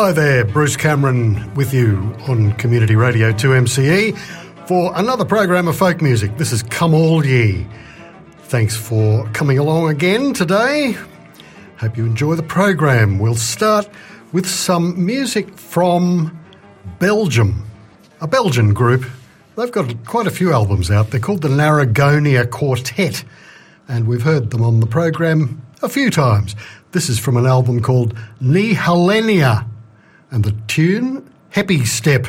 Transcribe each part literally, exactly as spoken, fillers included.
Hello there, Bruce Cameron with you on Community Radio two M C E for another program of folk music. This is Come All Ye. Thanks for coming along again today. Hope you enjoy the program. We'll start with some music from Belgium, a Belgian group. They've got quite a few albums out. They're called the Narragonia Quartet, and we've heard them on the program a few times. This is from an album called Nihilenia, and the tune, Happy Step.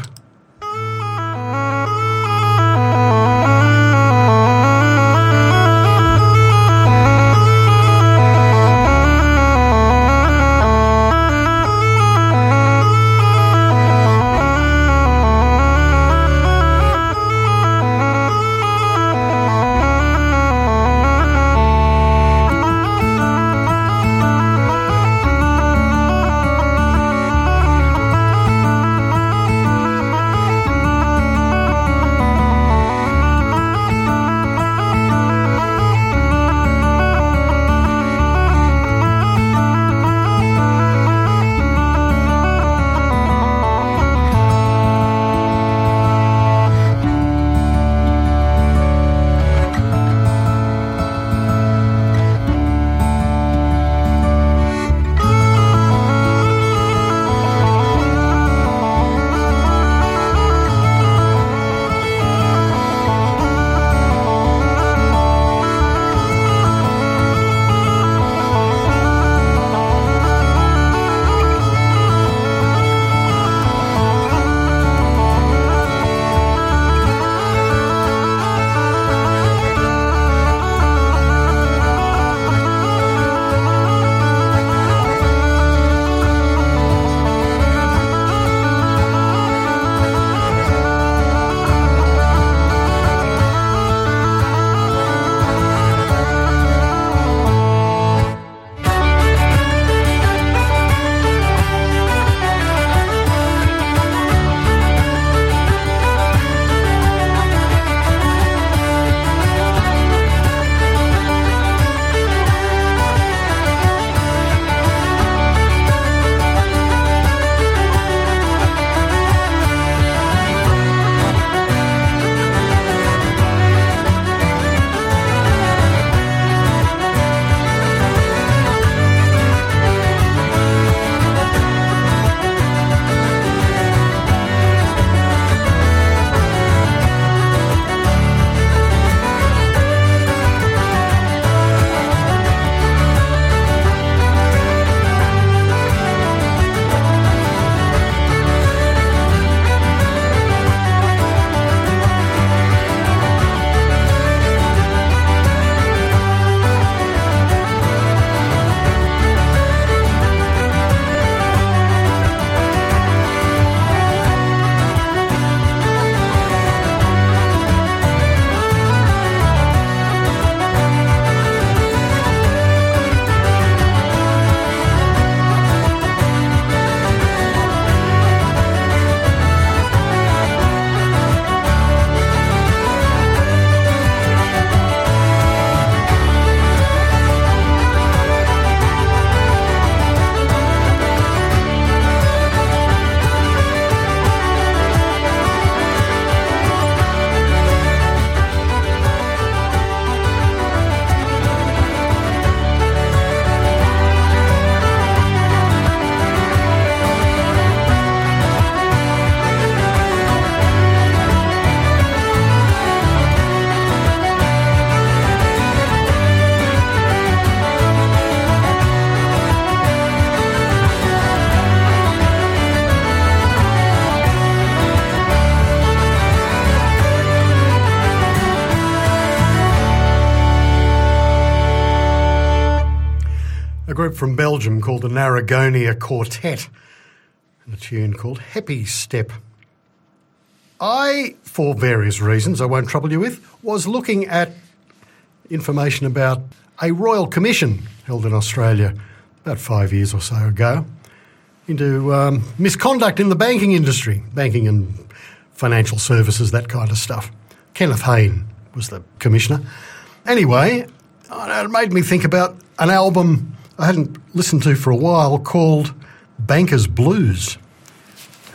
Group from Belgium called the Narragonia Quartet, and a tune called Happy Step. I, for various reasons I won't trouble you with, was looking at information about a royal commission held in Australia about five years or so ago into um, misconduct in the banking industry, banking and financial services, that kind of stuff. Kenneth Hayne was the commissioner. Anyway, it made me think about an album I hadn't listened to for a while called Banker's Blues.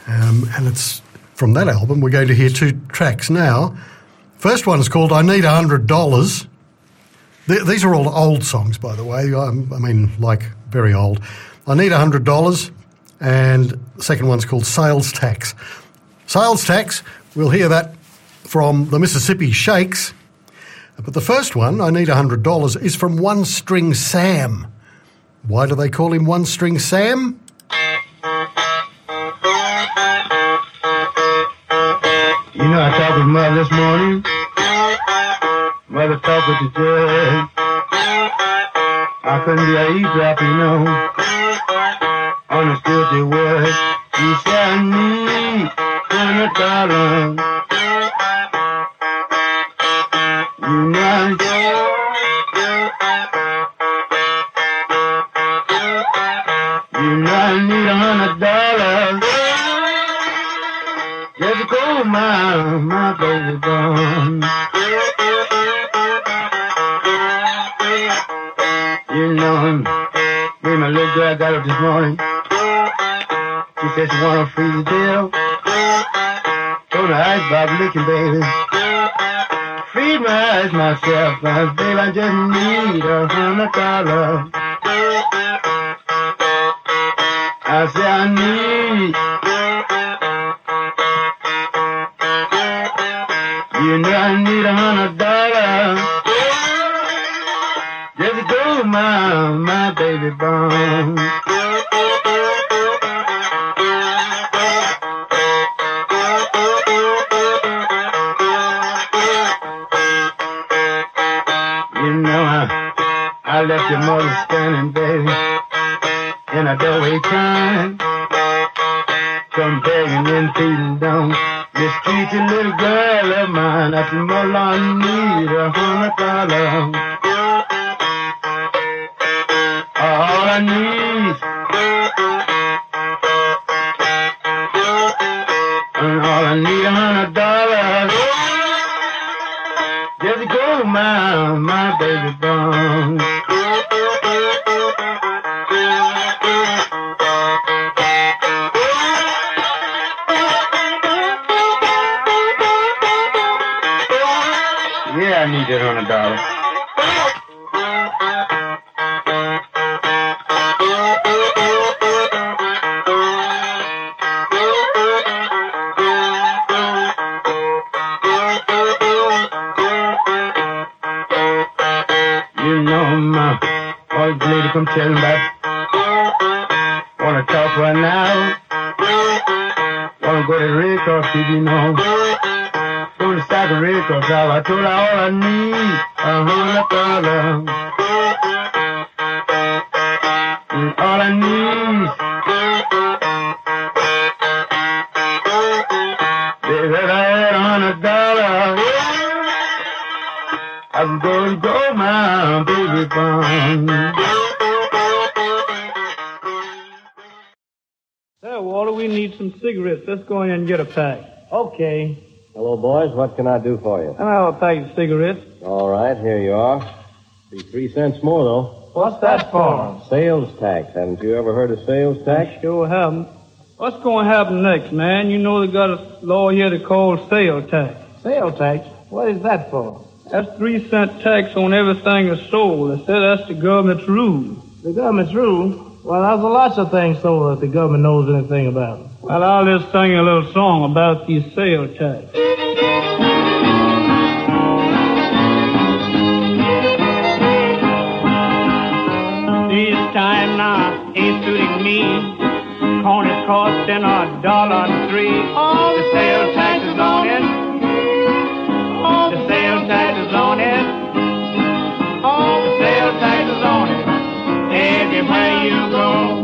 Um, and it's from that album. We're going to hear two tracks now. First one is called I Need one hundred dollars. Th- these are all old songs, by the way. I, I mean, like, very old. I Need one hundred dollars. And the second one's called Sales Tax. Sales Tax, we'll hear that from the Mississippi Shakes. But the first one, I Need one hundred dollars, is from One String Sam. Why do they call him One String Sam? You know, I talked with Mother this morning. Mother talked with the judge. I couldn't be an eavesdropper, you know. Understood the word. She said, I need one hundred dollars. You know, you know I need a hundred dollars. Just to go my, my baby gone. You know, me and my little girl got up this morning. She said she wanna freeze the deal. Told her ice Bob licking, baby. Freeze my eyes myself, but baby, I just need a hundred dollars. I say I need. You know I need a hundred dollars. Just to go my, my baby born. You know I, I left your mother standing, baby, in a doorway crying. Come begging and feeding down. Mistreat your little girl of mine. I said, mother, I need a hundred dollars. All I need, and all I need a hundred dollars. Just to go my, my baby born. Yeah, I need that hundred dollars. You know my old lady come telling about. Wanna talk right now. Wanna go to the red cross, you know. Go to stack of red cross out. I told her all I need a hundred dollars. And all I need, baby, if I had a hundred dollars, I can go and go my baby born. There, Walter, we need some cigarettes. Let's go in and get a pack. Okay. Hello, boys. What can I do for you? I'll have a pack of cigarettes. All right, here you are. Be three cents more, though. What's that for? Sales tax. Haven't you ever heard of sales tax? I sure haven't. What's going to happen next, man? You know they got a law here they call sales tax. Sales tax? What is that for? That's three cent tax on everything that's sold. They say that's the government's rule. The government's rule? Well, there's lots of things sold that the government knows anything about. Well, I'll just sing a little song about these sales tax. This time now ain't suiting me. Corn is costing a dollar and three. All the sales tax is on it. All the sales tax is on it. All the sales tax is on it. Everywhere you go.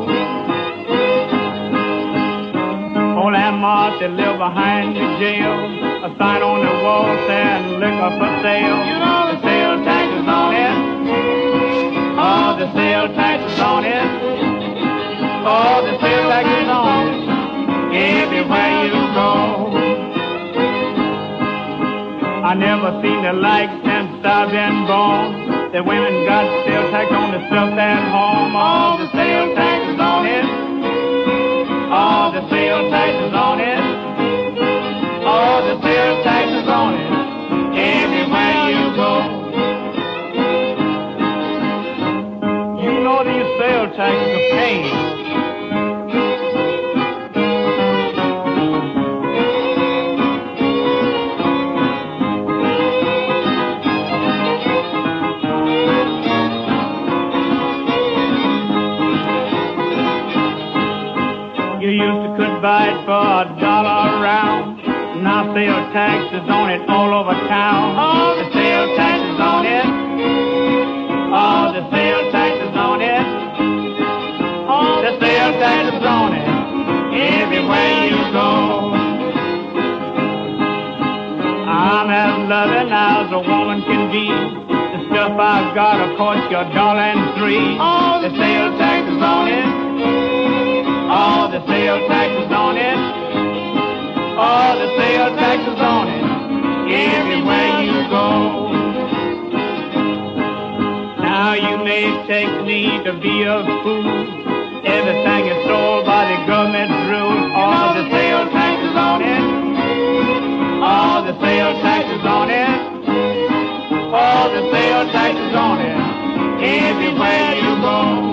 Old Aunt Martha live behind the jail. A sign on the wall saying liquor for sale. You know the sales tax is on it. Oh, the sales tax is on it. Oh, the sales tax is on it. Everywhere you go. I never seen the like since I've been born. The women got sales tax on the stuff at home. Oh, the sales tax is on it. Oh, All the sales taxes on it. All the sales taxes on it. Everywhere you go. You know these sales taxes are pain. You used to could buy it for a dollar a round. Now sales taxes on it all over town. All the sales taxes on it. All the sales taxes on it. All the sales taxes on it. Everywhere you go. I'm as loving as a woman can be. The stuff I've got will cost you a dollar and three. All the sales taxes on it. All the sales taxes on it. All the sales taxes on it. Everywhere you go. Now you may take me to be a fool. Everything is sold by the government's rules. All the sales taxes on it. All the sales taxes on it. All the sales taxes on it. Everywhere you go.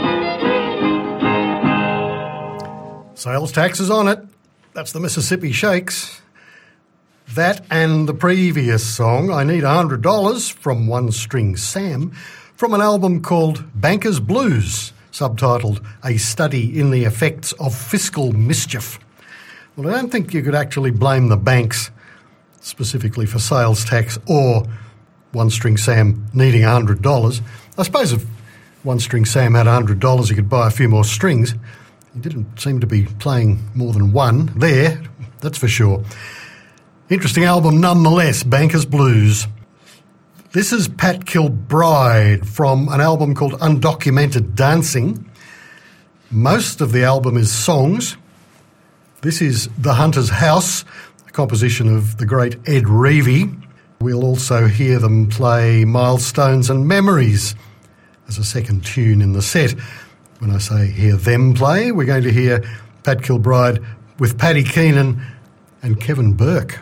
Sales taxes on it. That's the Mississippi Shakes. That and the previous song, I Need a Hundred Dollars, from One String Sam, from an album called Banker's Blues, subtitled A Study in the Effects of Fiscal Mischief. Well, I don't think you could actually blame the banks specifically for sales tax or One String Sam needing a hundred dollars. I suppose if One String Sam had a hundred dollars, he could buy a few more strings. He didn't seem to be playing more than one there, that's for sure. Interesting album nonetheless, Banker's Blues. This is Pat Kilbride from an album called Undocumented Dancing. Most of the album is songs. This is The Hunter's House, a composition of the great Ed Reevy. We'll also hear them play Milestones and Memories as a second tune in the set. When I say hear them play, we're going to hear Pat Kilbride with Paddy Keenan and Kevin Burke.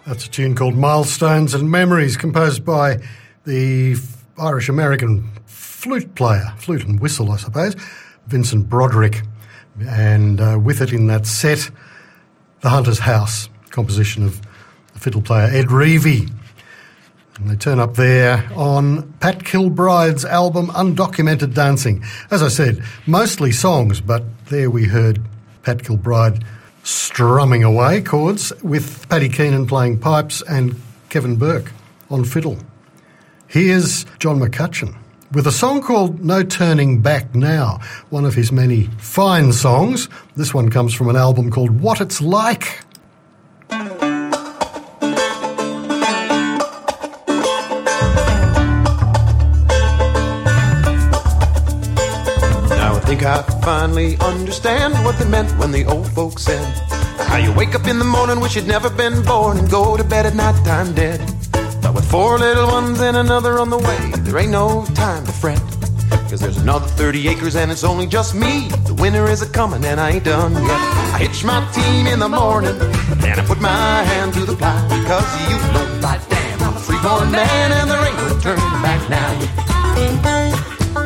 That's a tune called Milestones and Memories, composed by the Irish-American flute player, flute and whistle, I suppose, Vincent Broderick. And uh, with it in that set, The Hunter's House, composition of the fiddle player Ed Reevey. And they turn up there on Pat Kilbride's album Undocumented Dancing. As I said, mostly songs, but there we heard Pat Kilbride strumming away chords with Paddy Keenan playing pipes and Kevin Burke on fiddle. Here's John McCutcheon with a song called No Turning Back Now, one of his many fine songs. This one comes from an album called What It's Like. I think I finally understand what they meant when the old folks said how you wake up in the morning, wish you'd never been born, and go to bed at night time dead. But with four little ones and another on the way, there ain't no time to fret, cause there's another thirty acres and it's only just me. The winter is a-comin' and I ain't done yet. I hitch my team in the morning and I put my hand to the plow, because you know by damn I'm a free-born man and there ain't no turning back now.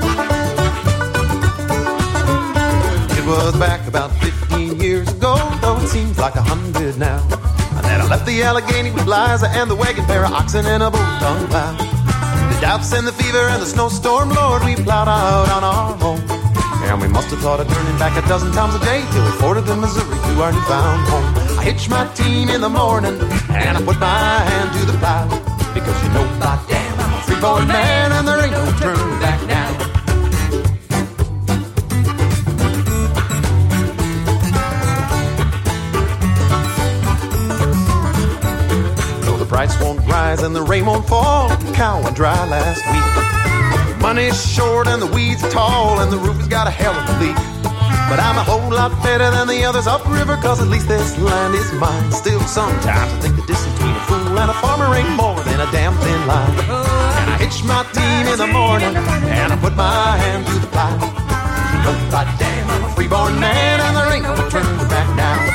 It was back about fifteen years ago, though it seems like a hundred now. And then I left the Allegheny with Liza and the wagon, pair of oxen and a boat-tongue plow. The doubts and the fever and the snowstorm, Lord, we plowed out on our home. And we must have thought of turning back a dozen times a day till we forded the Missouri to our newfound home. I hitch my team in the morning and I put my hand to the plow, because you know, by damn, I'm a free-born man and there ain't no turning back now. Price won't rise and the rain won't fall. The cow went dry last week. Money's short and the weeds are tall and the roof has got a hell of a leak. But I'm a whole lot better than the others upriver, cause at least this land is mine. Still sometimes I think the distance between a fool and a farmer ain't more than a damn thin line. And I hitch my team in the morning and I put my hand to the plow. You know, by damn, I'm a free-born man and there ain't no turning back now.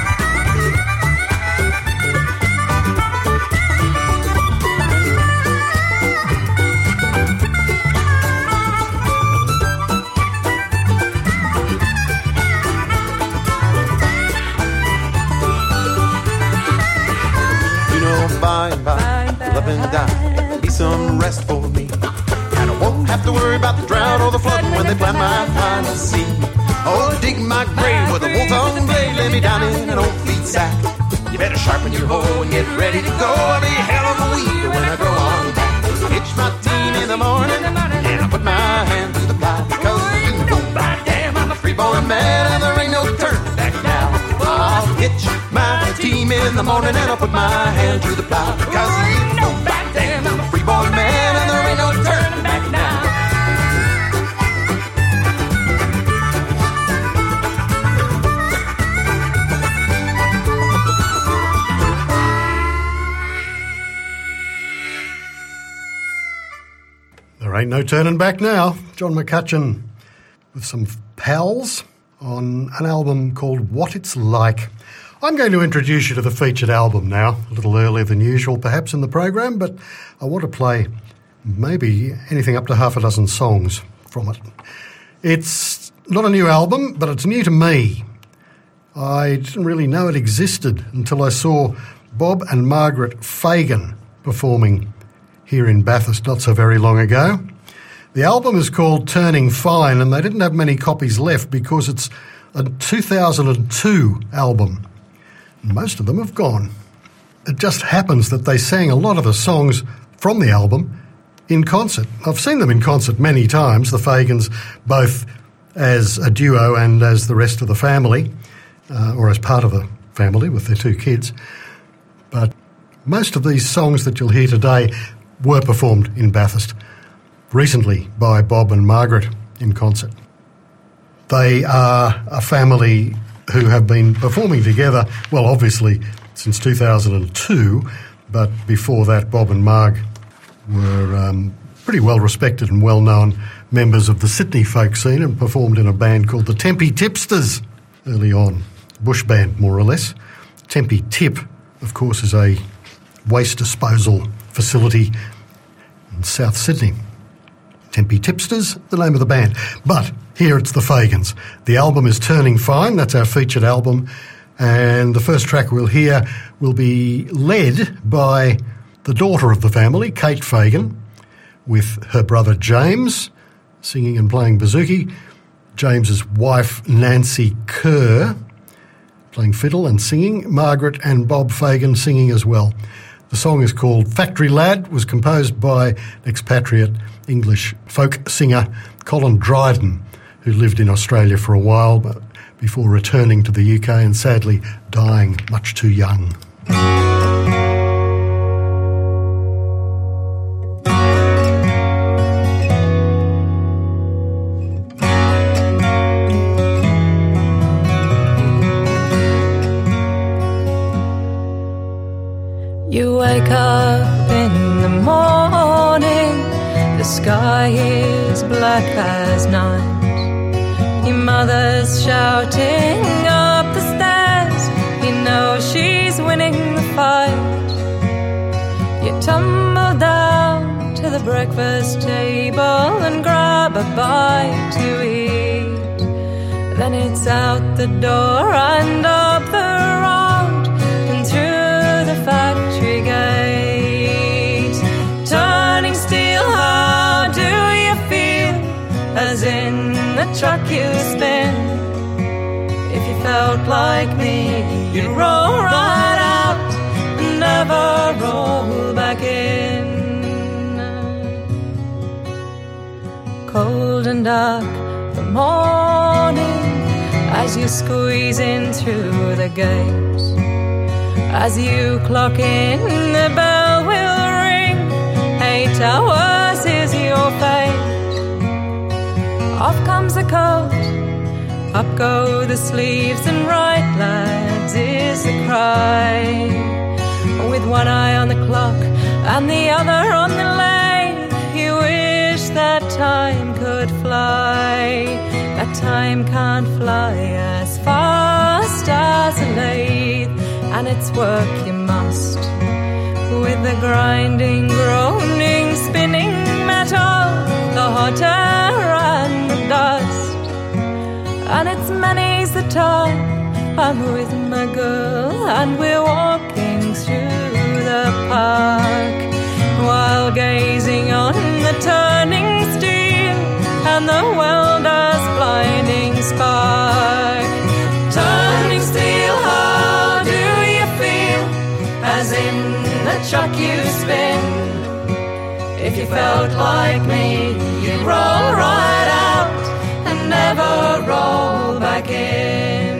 By and by, love and die, be some rest for me. And I won't have to worry about the drought or the flooding when they plant my final seed. Oh, dig my grave with a bolt-on blade, lay me down in an old feed sack. You better sharpen your hoe and get ready to go. I'll be a hell of a weed when I grow on back. I hitch my team in the morning and I put my hand to the plow, because you know, by damn, I'm a free-born man and there ain't no turning back now. I'll hitch my team in the morning and I'll put my hand to the plow, because you know, by damn, I'm a free-born man and there ain't no turning back now. There ain't no turning back now. John McCutcheon with some pals on an album called What It's Like. I'm going to introduce you to the featured album now, a little earlier than usual perhaps in the program, but I want to play maybe anything up to half a dozen songs from it. It's not a new album, but it's new to me. I didn't really know it existed until I saw Bob and Margaret Fagan performing here in Bathurst not so very long ago. The album is called Turning Fine, and they didn't have many copies left because it's a two thousand two album. Most of them have gone. It just happens that they sang a lot of the songs from the album in concert. I've seen them in concert many times, the Fagans, both as a duo and as the rest of the family, uh, or as part of the family with their two kids. But most of these songs that you'll hear today were performed in Bathurst recently by Bob and Margaret in concert. They are a family who have been performing together, well, obviously since two thousand two, but before that Bob and Marg were um, pretty well respected and well-known members of the Sydney folk scene and performed in a band called the Tempe Tipsters early on, bush band more or less. Tempe Tip, of course, is a waste disposal facility in South Sydney. Tempe Tipsters, the name of the band. But here it's the Fagans. The album is Turning Fine. That's our featured album. And the first track we'll hear will be led by the daughter of the family, Kate Fagan, with her brother James singing and playing bouzouki, James's wife Nancy Kerr playing fiddle and singing, Margaret and Bob Fagan singing as well. The song is called Factory Lad, was composed by expatriate English folk singer Colin Dryden, who lived in Australia for a while but before returning to the U K and sadly dying much too young. You wake up in the morning, the sky is black as night. Your mother's shouting up the stairs, you know she's winning the fight. You tumble down to the breakfast table and grab a bite to eat. Then it's out the door and up the road and through the factory gate. Turning steel, how do you feel? As in the truck you spin. If you felt like me, you'd roll right out and never roll back in. Cold and dark the morning as you squeeze in through the gate. As you clock in, the bell will ring. Eight hours is your fate. Off comes the coat, up go the sleeves, and right, lads, is the cry. With one eye on the clock and the other on the lane, you wish that time could fly. That time can't fly as fast as a lathe, and it's work you must. With the grinding, groaning, spinning metal, the hot air and the dust. And it's many's the time I'm with my girl and we're walking through the park, while gazing on the turning steel and the welder's blinding spark. Turning steel, how do you feel? As in the truck you spin. If you felt like me, you'd roll right out and never roll back in.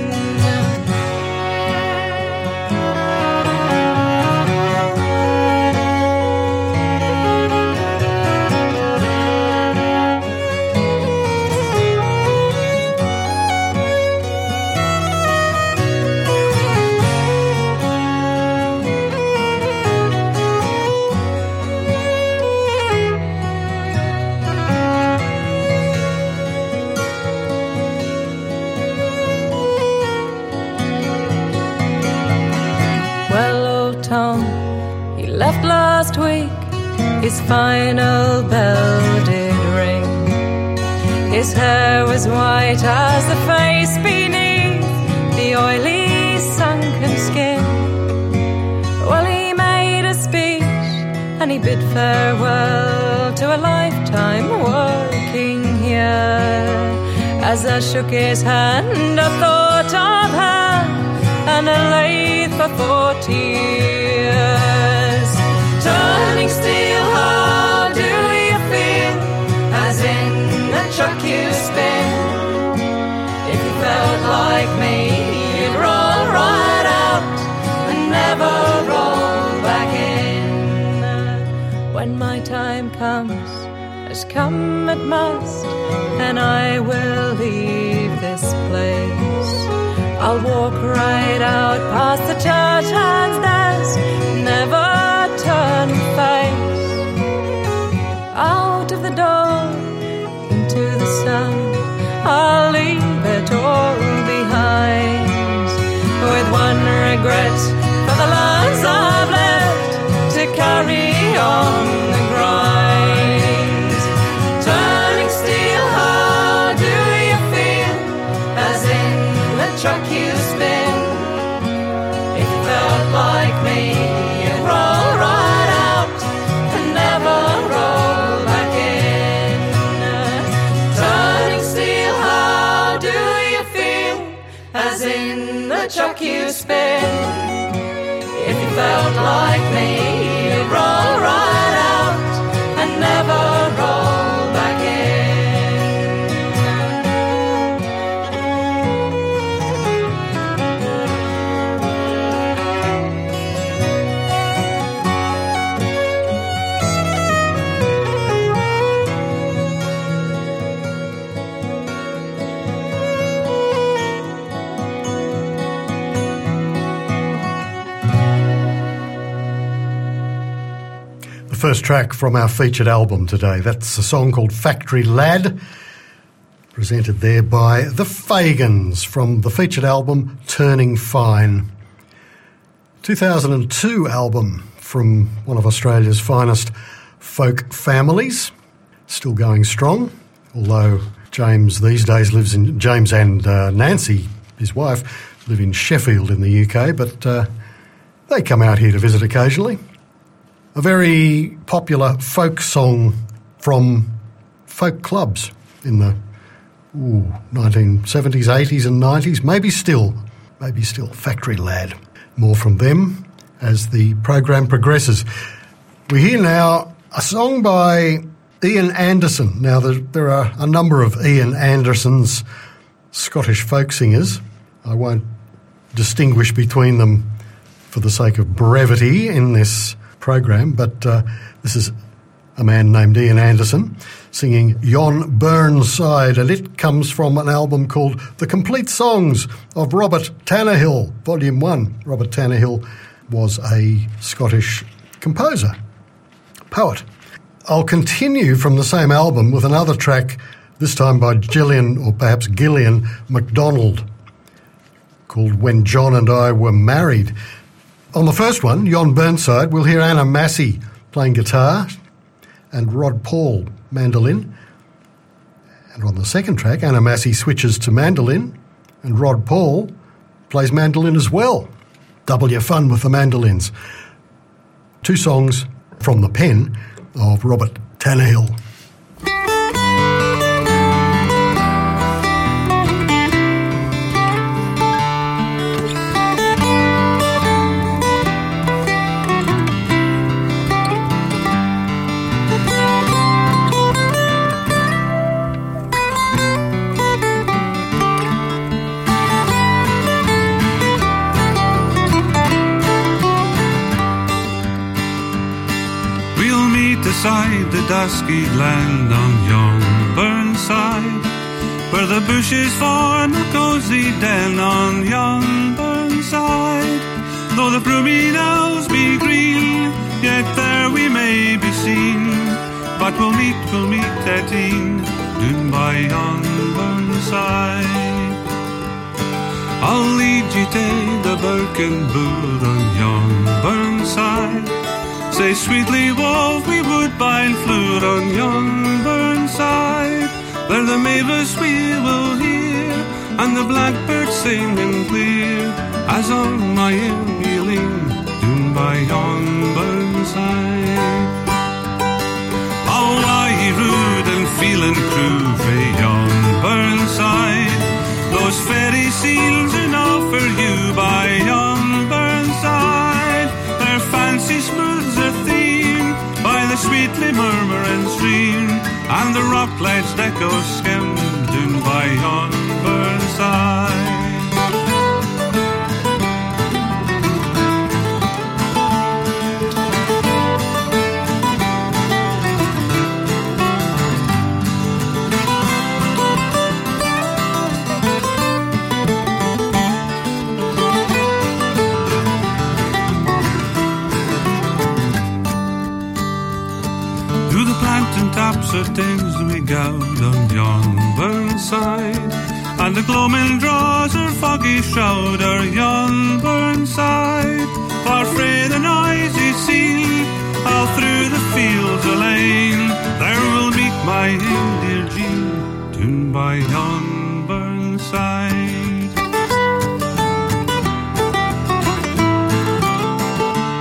He left last week, his final bell did ring. His hair was white as the face beneath the oily sunken skin. Well, he made a speech and he bid farewell to a lifetime working here. As I shook his hand, I thought of her and a lathe for forty years. Turning steel, how do you feel? As in the truck you spin. If you felt like me, you'd roll right out and never roll back in. When my time comes, as come it must, then I will leave this place. I'll walk right out past the church hand's desk, never turn face. Out of the door, into the sun, I'll leave it all behind. With one regret for the lives I've led, me, you'd roll right out and never roll back in. Turning steel, how do you feel? As in the chuck you spin. If you felt like me, you'd roll right out and never roll back in. First track from our featured album today. That's a song called Factory Lad, presented there by the Fagans from the featured album Turning Fine. two thousand two album from one of Australia's finest folk families, still going strong, although James these days lives in, James and uh, Nancy, his wife, live in Sheffield in the U K, but uh, they come out here to visit occasionally. A very popular folk song from folk clubs in the ooh, nineteen seventies, eighties and nineties, maybe still, maybe still, Factory Lad. More from them as the program progresses. We hear now a song by Ian Anderson. Now, there, there are a number of Ian Andersons, Scottish folk singers. I won't distinguish between them for the sake of brevity in this program, but uh, this is a man named Ian Anderson singing Yon Burnside, and it comes from an album called The Complete Songs of Robert Tannahill, Volume one. Robert Tannahill was a Scottish composer, poet. I'll continue from the same album with another track, this time by Gillian, or perhaps Gillian MacDonald, called When John and I Were Married. On the first one, Yon Burnside, we'll hear Anna Massey playing guitar and Rod Paul mandolin. And on the second track, Anna Massey switches to mandolin and Rod Paul plays mandolin as well. Double your fun with the mandolins. Two songs from the pen of Robert Tannahill. Beside the dusky land on yon burnside, where the bushes form a cosy den on yon burnside. Though the broomy knolls be green, yet there we may be seen. But we'll meet, we'll meet at e'en, doon by yon burnside. I'll lead ye to the birken boot on yon burnside. Say sweetly wove we woodbine flute on yon burnside, where the mavis we will hear, and the blackbird singing clear, as on my Emmeline, doon by yon burnside. Oh, why ye rude and feeling crew frae yon burnside, those fairy seals and offer you by yon burnside, their fancy smooths a theme by the sweetly murmuring stream, and the rocklight's echo skim doon by yon burnside. Tops of things we gaud on yon burnside, and the gloaming draws her foggy shroud o'er yon burnside. Far frae the noisy sea, all through the fields a lane, there will meet my dear Jean, doon by yon burnside.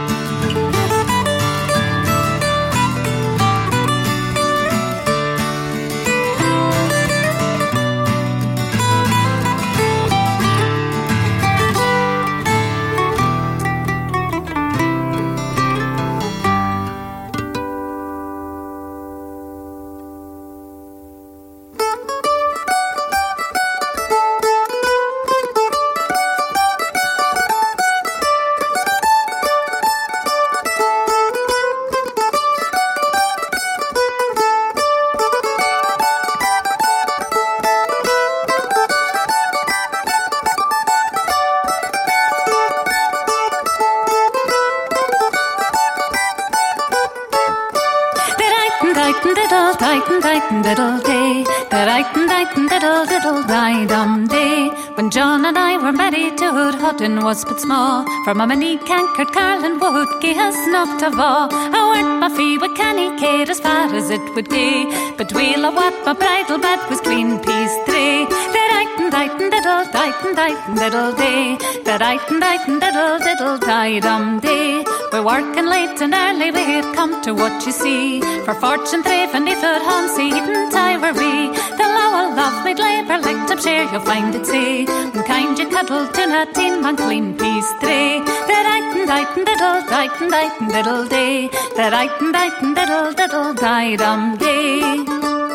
dightin, dightin, diddle day. The dightin, dightin, diddle, diddle, die dum day. When John and I were married to Hood, Hutton was but small. From a many cankered Carlin wood, gie us not a va. I weren't my fee with canny care as far as it would gae. But weel a wat my bridal bed was clean peace three. The dightin, dightin, diddle, dightin, dightin, diddle day. The dightin, dightin, diddle, diddle, die dum day. We're working late and early, we had come to what you see. For fortune thrave and if it Hansi eaten Tywery. The Lowell love made labour like to share, you'll find it say. And kind you cuddle to na team man clean peace three. The dightin, dightin, diddle, dightin, dightin, diddle day. The dightin, dightin, diddle, diddle, die dum day.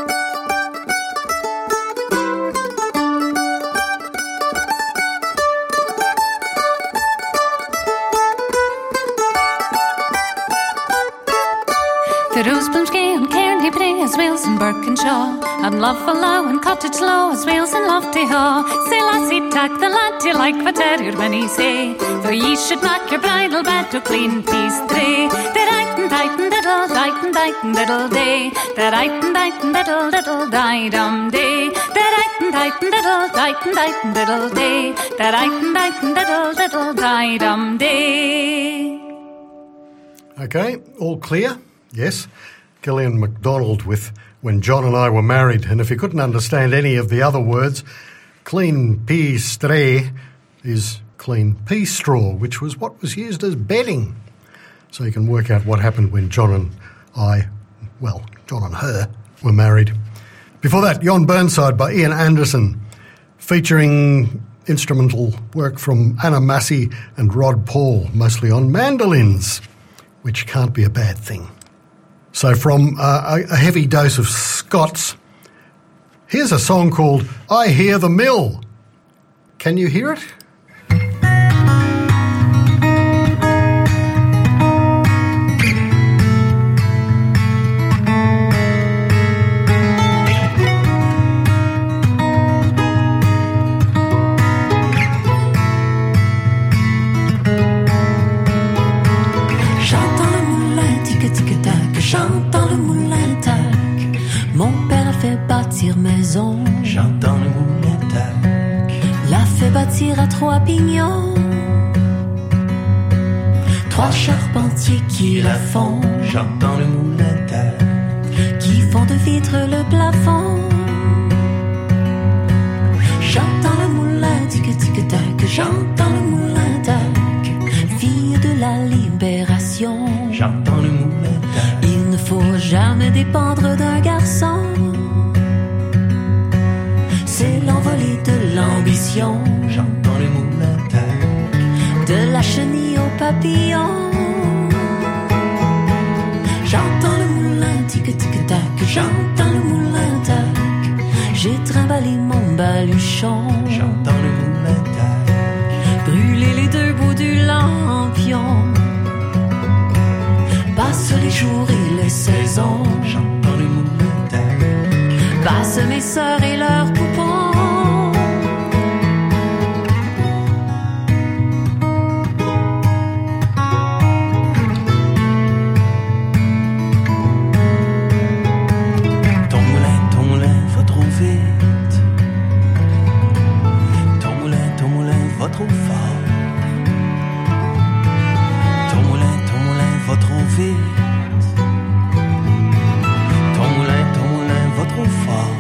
The Roseblumsgay and Cairney Bray as Wales and Birkinshaw. And Lovelow and Cottage Low as Wales and Lofty Haw. Say lassie tack the lad you like what terrier when he say. Though ye should knock your bridal bed to clean peace three. The dightin, dightin, diddle, dightin, dightin, diddle day. The dightin, dightin, diddle, diddle, die dum day. The dightin, dightin, diddle, dightin, dightin, diddle day. The dightin, dightin, diddle, diddle, die dum day. Okay, all clear? Yes, Gillian MacDonald with When John and I Were Married. And if you couldn't understand any of the other words, clean pea stray is clean pea straw, which was what was used as bedding. So you can work out what happened when John and I, well, John and her, were married. Before that, Yon Burnside by Ian Anderson, featuring instrumental work from Anna Massey and Rod Paul, mostly on mandolins, which can't be a bad thing. So from uh, a heavy dose of Scots, here's a song called I Hear the Mill. Can you hear it? Maison. J'entends le moulin tac. L'a fait bâtir à trois pignons. Trois charpentiers qui la font. J'entends le moulin tac. Qui font de vitre le plafond. J'entends le moulin tic tic tac. J'entends le moulin tac. Fille de la libération. J'entends le moulin tac. Il ne faut jamais dépendre d'un garçon. C'est l'envolée de l'ambition. J'entends le moulin tac. De la chenille au papillon. J'entends le moulin tic tic tac. J'entends le moulin tac. J'ai trimballé mon baluchon. J'entends le moulin tac. Brûler les deux bouts du lampion. Passe les jours et les saisons. J'entends le moulin tac. Passe mes sœurs et leurs poupons. Ton moulin, ton moulin va trop vite. Ton moulin, ton moulin va trop fort. Ton moulin, ton moulin va trop vite. Ton moulin, ton moulin va trop fort.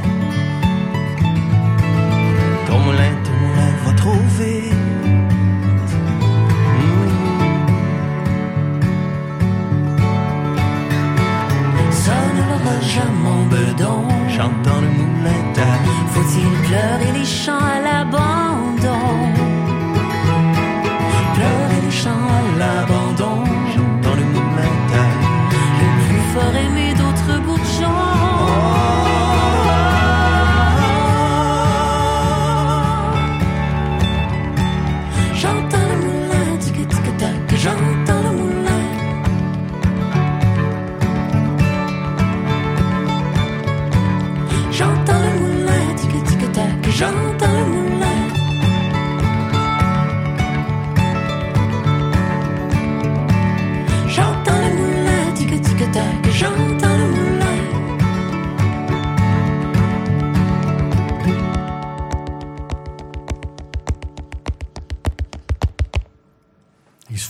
Ton moulin, ton moulin va trop vite. Mmh. Sonne l'horloge à mon bedon. J'entends le moulin tac. Faut-il pleurer les chants à l'abandon? Pleurer les chants à l'abandon. J'entends le moulin tac. Le plus fort aimé d'autres bourgeons. J'entends le moulin. J'entends le moulin, tic tic tac. J'entends le moulin.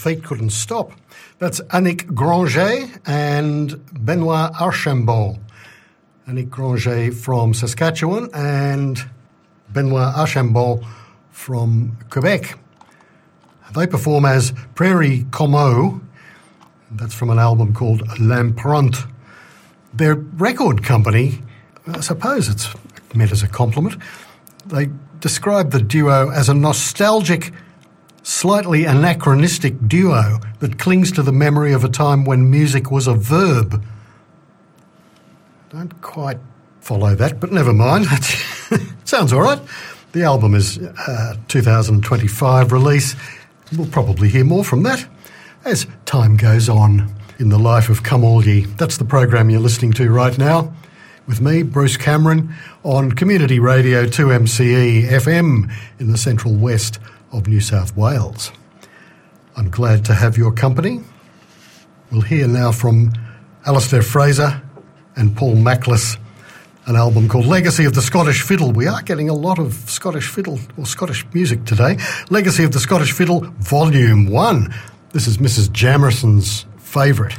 feet couldn't stop. That's Annick Granger and Benoit Archambault. Annick Granger from Saskatchewan and Benoit Archambault from Quebec. They perform as Prairie Como. That's from an album called L'Empreinte. Their record company, I suppose it's meant as a compliment, they describe the duo as a nostalgic, slightly anachronistic duo that clings to the memory of a time when music was a verb. Don't quite follow that, but never mind. Sounds all right. The album is uh, two thousand twenty-five release. We'll probably hear more from that as time goes on in the life of Come All Ye. That's the program you're listening to right now with me, Bruce Cameron, on Community Radio two M C E F M in the central west of New South Wales. I'm glad to have your company. We'll hear now from Alistair Fraser and Paul Mackless, an album called Legacy of the Scottish Fiddle. We are getting a lot of Scottish fiddle or Scottish music today. Legacy of the Scottish Fiddle, Volume one. This is Missus Jamerson's favourite.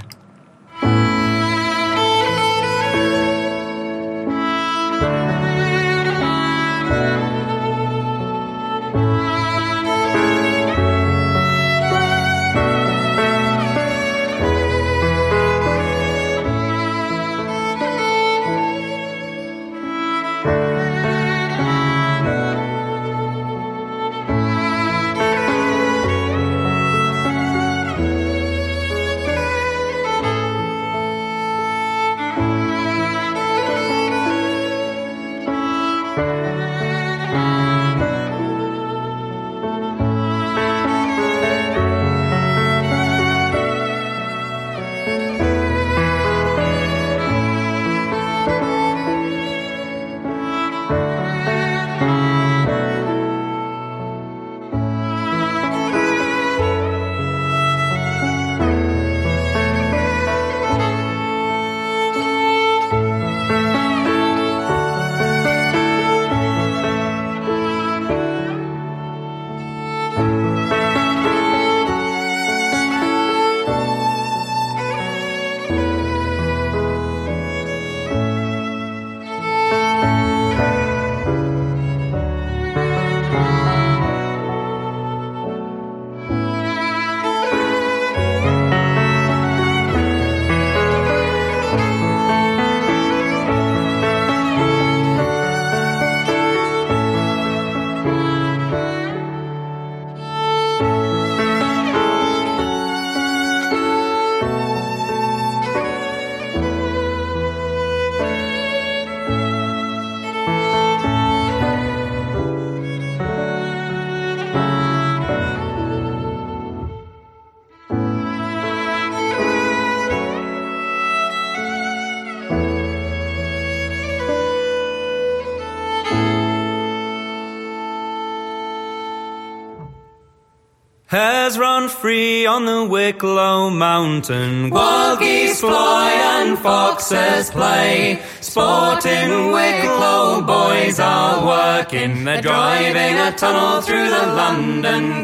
Hares run free on the Wicklow mountain, wild geese fly and foxes play. Sporting Wicklow boys are working, they're driving a tunnel through the London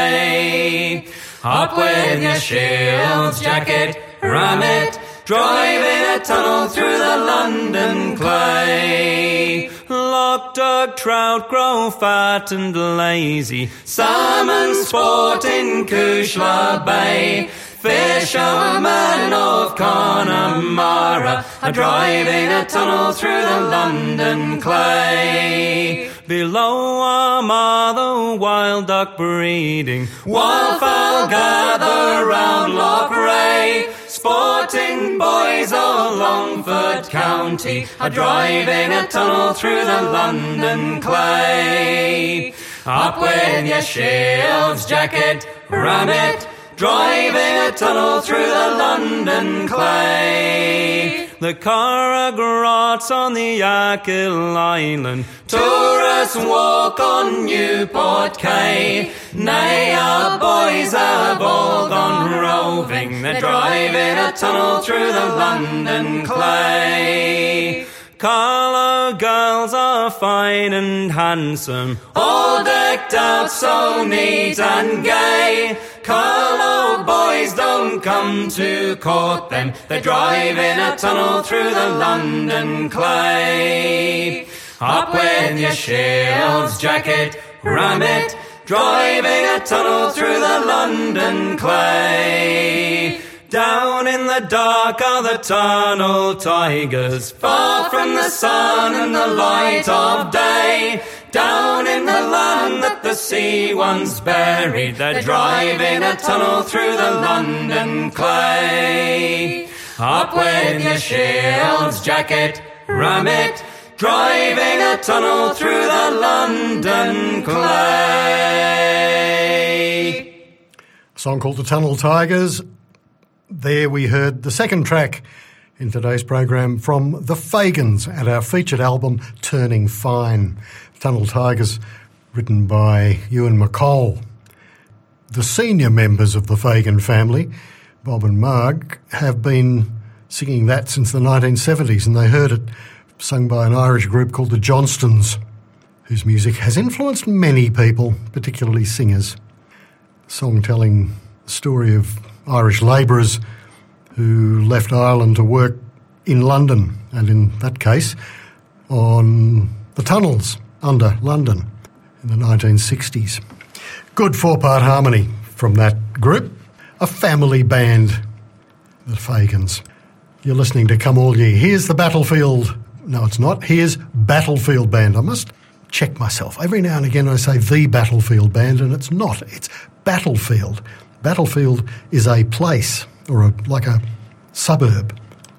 clay. Up with your shields, jacket, ram it, driving a tunnel through the London clay. Loch dog trout grow fat and lazy, salmon sport in Cushla Bay. Fishermen of Connemara are driving a tunnel through the London clay. Below Armagh the wild duck breeding, wildfowl gather round Loch Ray. Sporting boys of Longford County are driving a tunnel through the London clay. Up with your shields, jacket, ram it, driving a tunnel through the London clay. The Carragrots on the Achill Island, tourists walk on Newport Quay. Nay, our boys have all gone roving, they're driving a tunnel through the London clay. Carlow girls are fine and handsome, all decked out so neat and gay. Call old boys, don't come to court them. They drive in a tunnel through the London clay. Up with your shields, jacket, ram it, driving a tunnel through the London clay. Down in the dark are the tunnel tigers, far from the sun and the light of day. Down in the land that the sea once buried, they're driving a tunnel through the London clay. Up with your shields, jacket, ram it, driving a tunnel through the London clay. A song called The Tunnel Tigers. There we heard the second track in today's program from the Fagans and our featured album Turning Fine. Tunnel Tigers, written by Ewan MacColl. The senior members of the Fagan family, Bob and Marg, have been singing that since the nineteen seventies, and they heard it sung by an Irish group called the Johnstons, whose music has influenced many people, particularly singers. Song telling the story of Irish labourers who left Ireland to work in London, and in that case on the tunnels under London in the nineteen sixties. Good four-part harmony from that group. A family band, the Fagans. You're listening to Come All Ye. Here's the Battlefield. No, it's not. Here's Battlefield Band. I must check myself. Every now and again I say the Battlefield Band, and it's not. It's Battlefield. Battlefield is a place, or a, like a suburb.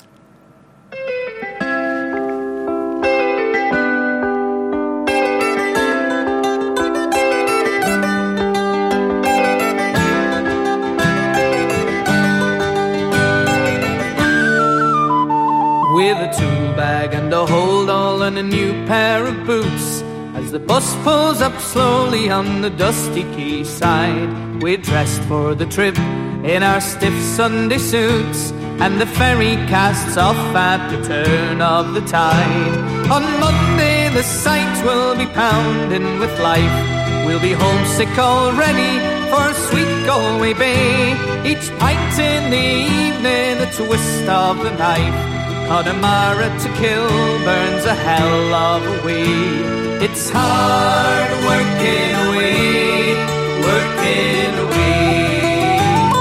With a tool bag and a hold all and a new pair of boots, as the bus pulls up slowly on the dusty quayside, we're dressed for the trip in our stiff Sunday suits, and the ferry casts off at the turn of the tide. On Monday the sights will be pounding with life. We'll be homesick already for sweet Galway Bay. Each pint in the evening, a twist of the knife. Connemara to kill burns a hell of a way. It's hard working away, working away.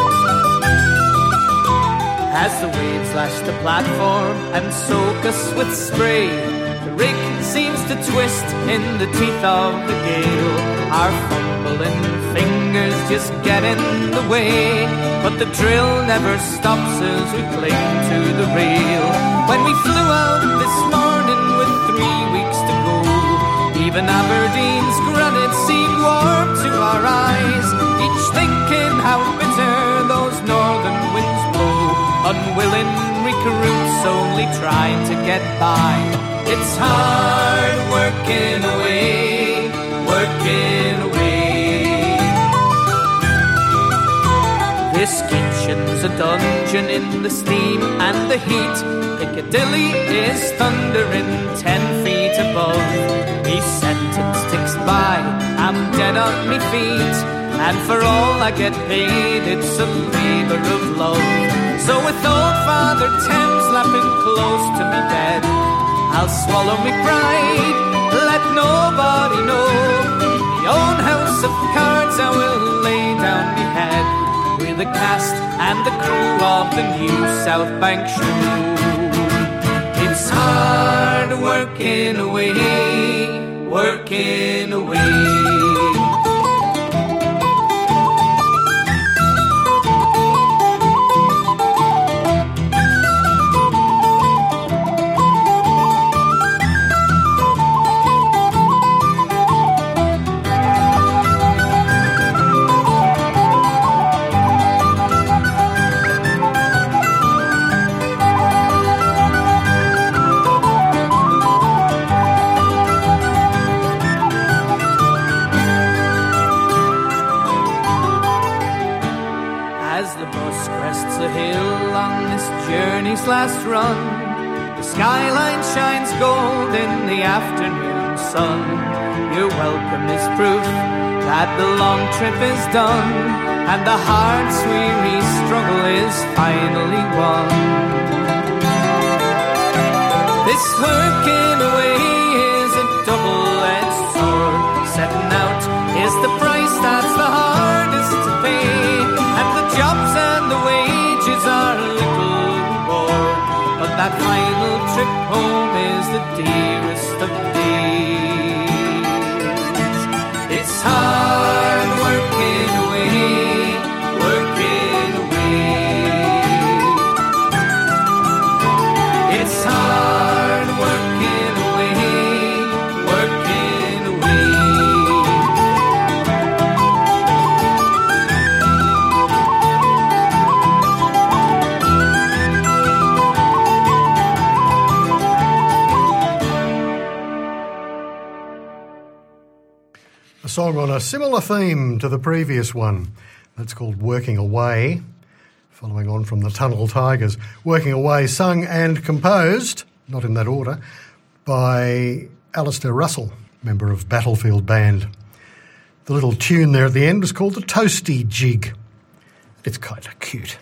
As the waves lash the platform and soak us with spray, the rig seems to twist in the teeth of the gale. Our fumbling fingers just get in the way, but the drill never stops as we cling to the rail. When we flew out this morning with three weeks to go, even Aberdeen's granite seemed warm to our eyes, each thinking how bitter those northern winds blow. Unwilling recruits only trying to get by. It's hard working away, working away. This kitchen's a dungeon in the steam and the heat. Piccadilly is thundering ten feet above. Me sentence ticks by, I'm dead on me feet, and for all I get paid, it's a labour of love. So with old Father Thames lapping close to me bed, I'll swallow me pride, let nobody know. The own house of cards I will lay down me head, with the cast and the crew of the new South Bank show. It's hard working away, working away. Last run, the skyline shines gold in the afternoon sun. Your welcome is proof that the long trip is done. and the heart's weary struggle is finally won. This working away is a double-edged sword. Setting out is the price that's the hardest to pay, and the jobs and the wages are little reward, but that final trip home is the dearest of days. It's hard working away, working away. It's hard working away, working away. A song on a similar theme to the previous one. That's called Working Away, following on from the Tunnel Tigers. Working Away, sung and composed, not in that order, by Alistair Russell, member of Battlefield Band. The little tune there at the end was called the Toasty Jig. It's kind of cute.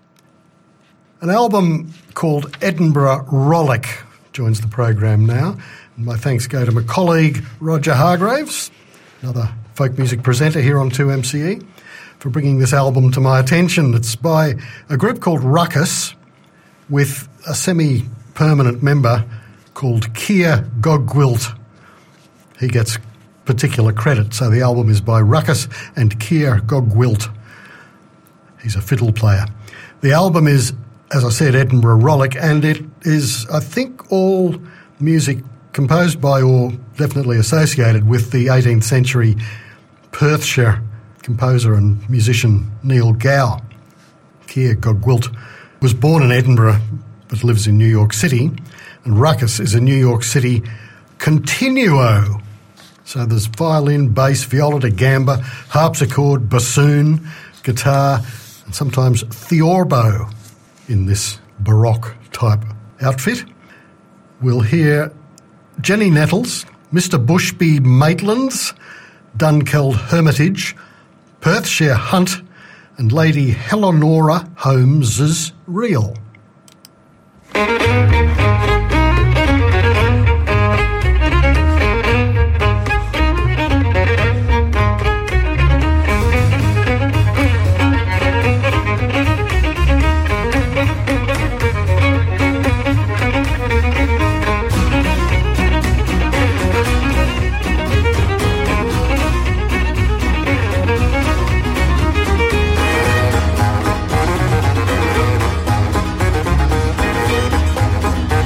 An album called Edinburgh Rollick joins the program now. And my thanks go to my colleague Roger Hargraves, another folk music presenter here on two M C E, for bringing this album to my attention. It's by a group called Ruckus with a semi-permanent member called Keir Gogwilt. He gets particular credit, so the album is by Ruckus and Keir Gogwilt. He's a fiddle player. The album is, as I said, Edinburgh Rollick, and it is, I think, all music composed by or definitely associated with the eighteenth century Perthshire composer and musician Neil Gow. Keir Gogwilt was born in Edinburgh but lives in New York City, and Ruckus is a New York City continuo. So there's violin, bass, viola da gamba, harpsichord, bassoon, guitar, and sometimes theorbo in this Baroque type outfit. We'll hear Jenny Nettles, Mister Bushby Maitlands, Dunkeld Hermitage, Perthshire Hunt, and Lady Eleanora Holmes's Reel. Thank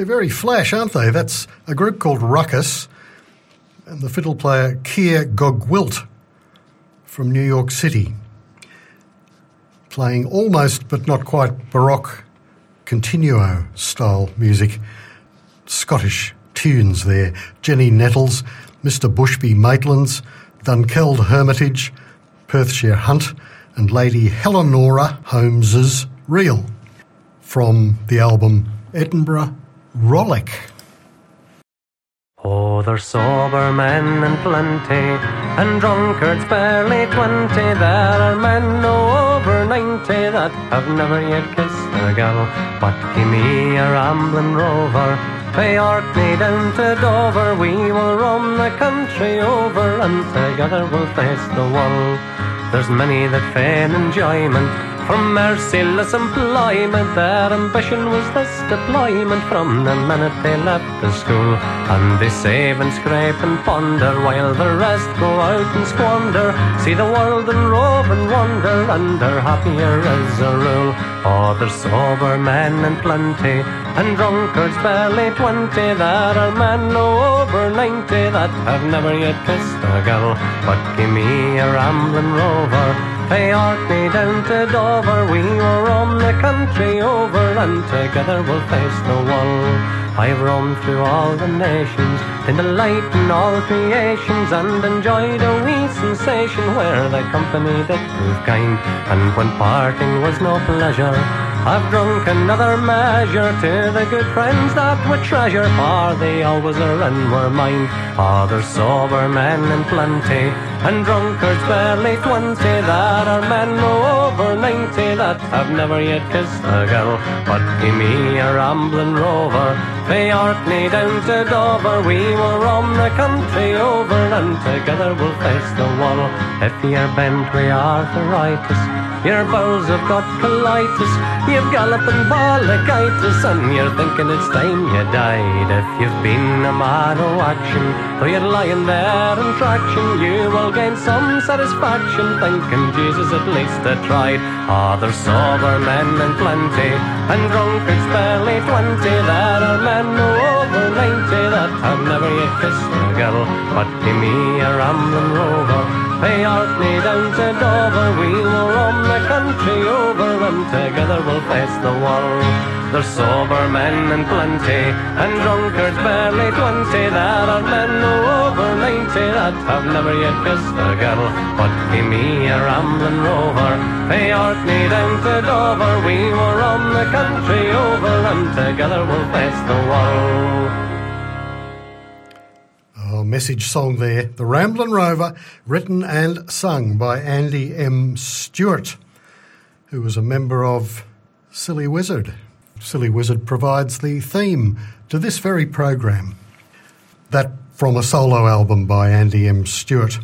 They're very flash, aren't they? That's a group called Ruckus and the fiddle player Keir Gogwilt from New York City, playing almost but not quite Baroque continuo style music. Scottish tunes there. Jenny Nettles, Mister Bushby Maitlands, Dunkeld Hermitage, Perthshire Hunt and Lady Eleonora Holmes's Reel from the album Edinburgh Rollick. Oh, there's sober men and plenty, and drunkards barely twenty. There are men no over ninety that have never yet kissed a gal. But give me a rambling rover, pay Orkney down to Dover. We will roam the country over, and together we'll face the world. There's many that feign enjoyment from merciless employment. Their ambition was this deployment from the minute they left the school. And they save and scrape and ponder while the rest go out and squander. See the world and rove and wander, and are happier as a rule. Oh, there's sober men and plenty, and drunkards barely twenty. There are men no over ninety that have never yet kissed a girl. But give me a rambling rover, pay Orkney down to Dover. We will roam the country over, and together we'll face the world. I've roamed through all the nations, in the light in all creations, and enjoyed a wee sensation where the company did prove kind. And when parting was no pleasure, I've drunk another measure to the good friends that we treasure, for they always are and were mine. Oh, there's sober men and plenty, and drunkards barely twenty. There are men no over ninety that have never yet kissed a girl. But give me a rambling rover, pay Orkney down to Dover. We will roam the country over, and together we'll face the wall. If you're bent with arthritis, your bowels have got colitis, you've galloping bronchitis, and you're thinking it's time you died. If you've been a man of action, though you're lying there in traction, you will gain some satisfaction thinking Jesus at least I tried. Ah, there's sober men and plenty, and drunkards barely twenty. There are men no over ninety that have never yet kissed a girl. But give me a rambling rover, pay Orkney down to Dover. We will roam the country over, and together we'll face the world. There's sober men and plenty, and drunkards barely twenty. There are men no over ninety that have never yet kissed a girl. But give me a rambling rover, pay Orkney down to Dover. We will roam the country over, and together we'll face the world. Oh, message song there. The Ramblin' Rover, written and sung by Andy M. Stewart, who was a member of Silly Wizard. Silly Wizard provides the theme to this very program. That from a solo album by Andy M. Stewart.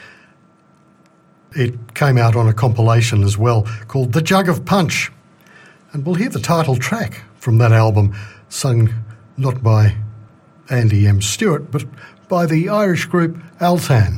It came out on a compilation as well called The Jug of Punch. And we'll hear the title track from that album, sung not by Andy M. Stewart, but by the Irish group Altan.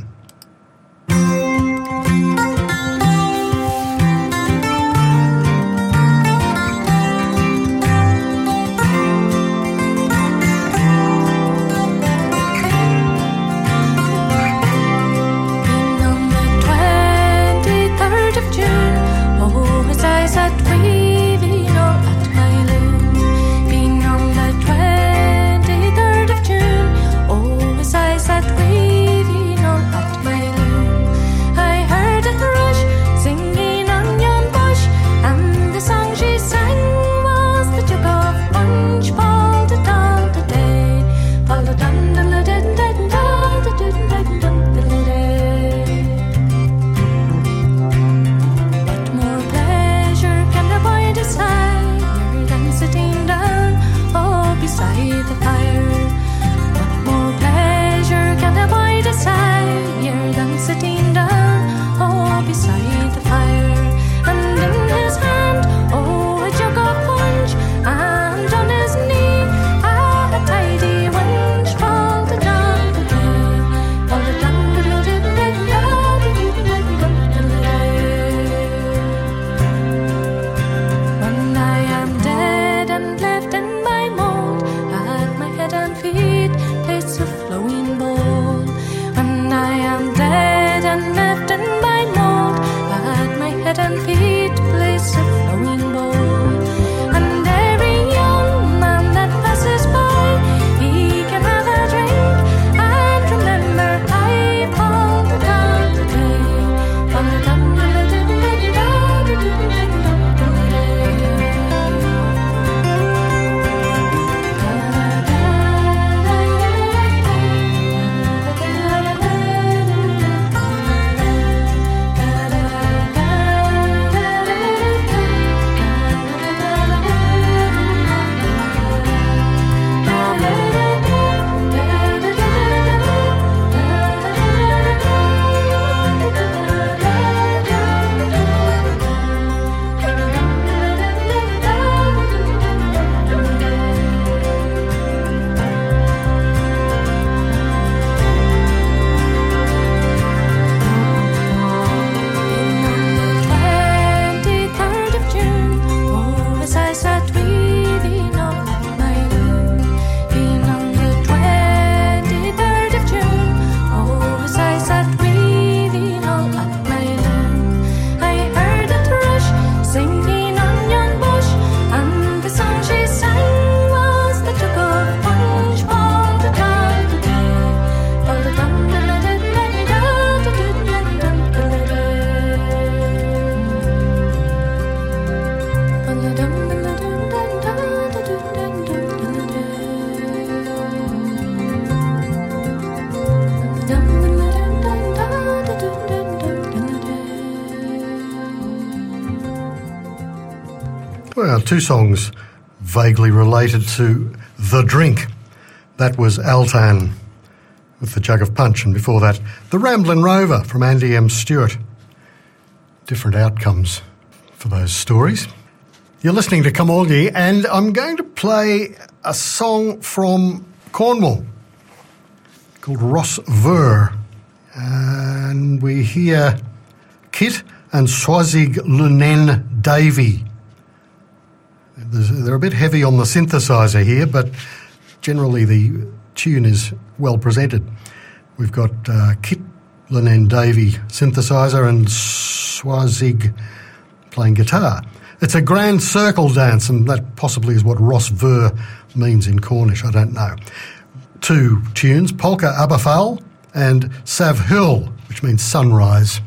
At weaving all at Well, two songs vaguely related to The Drink. That was Altan with The Jug of Punch, and before that, The Ramblin' Rover from Andy M. Stewart. Different outcomes for those stories. You're listening to Come All Ye, and I'm going to play a song from Cornwall called Ross Ver. And we hear Kit and Swazig Lunen Davy. They're a bit heavy on the synthesizer here, but generally the tune is well presented. We've got uh, Kit Lunen Davy synthesizer and Swazig playing guitar. It's a grand circle dance, and that possibly is what Ross Ver means in Cornish, I don't know. Two tunes, Polka Aberfall and Sav Hill, which means sunrise.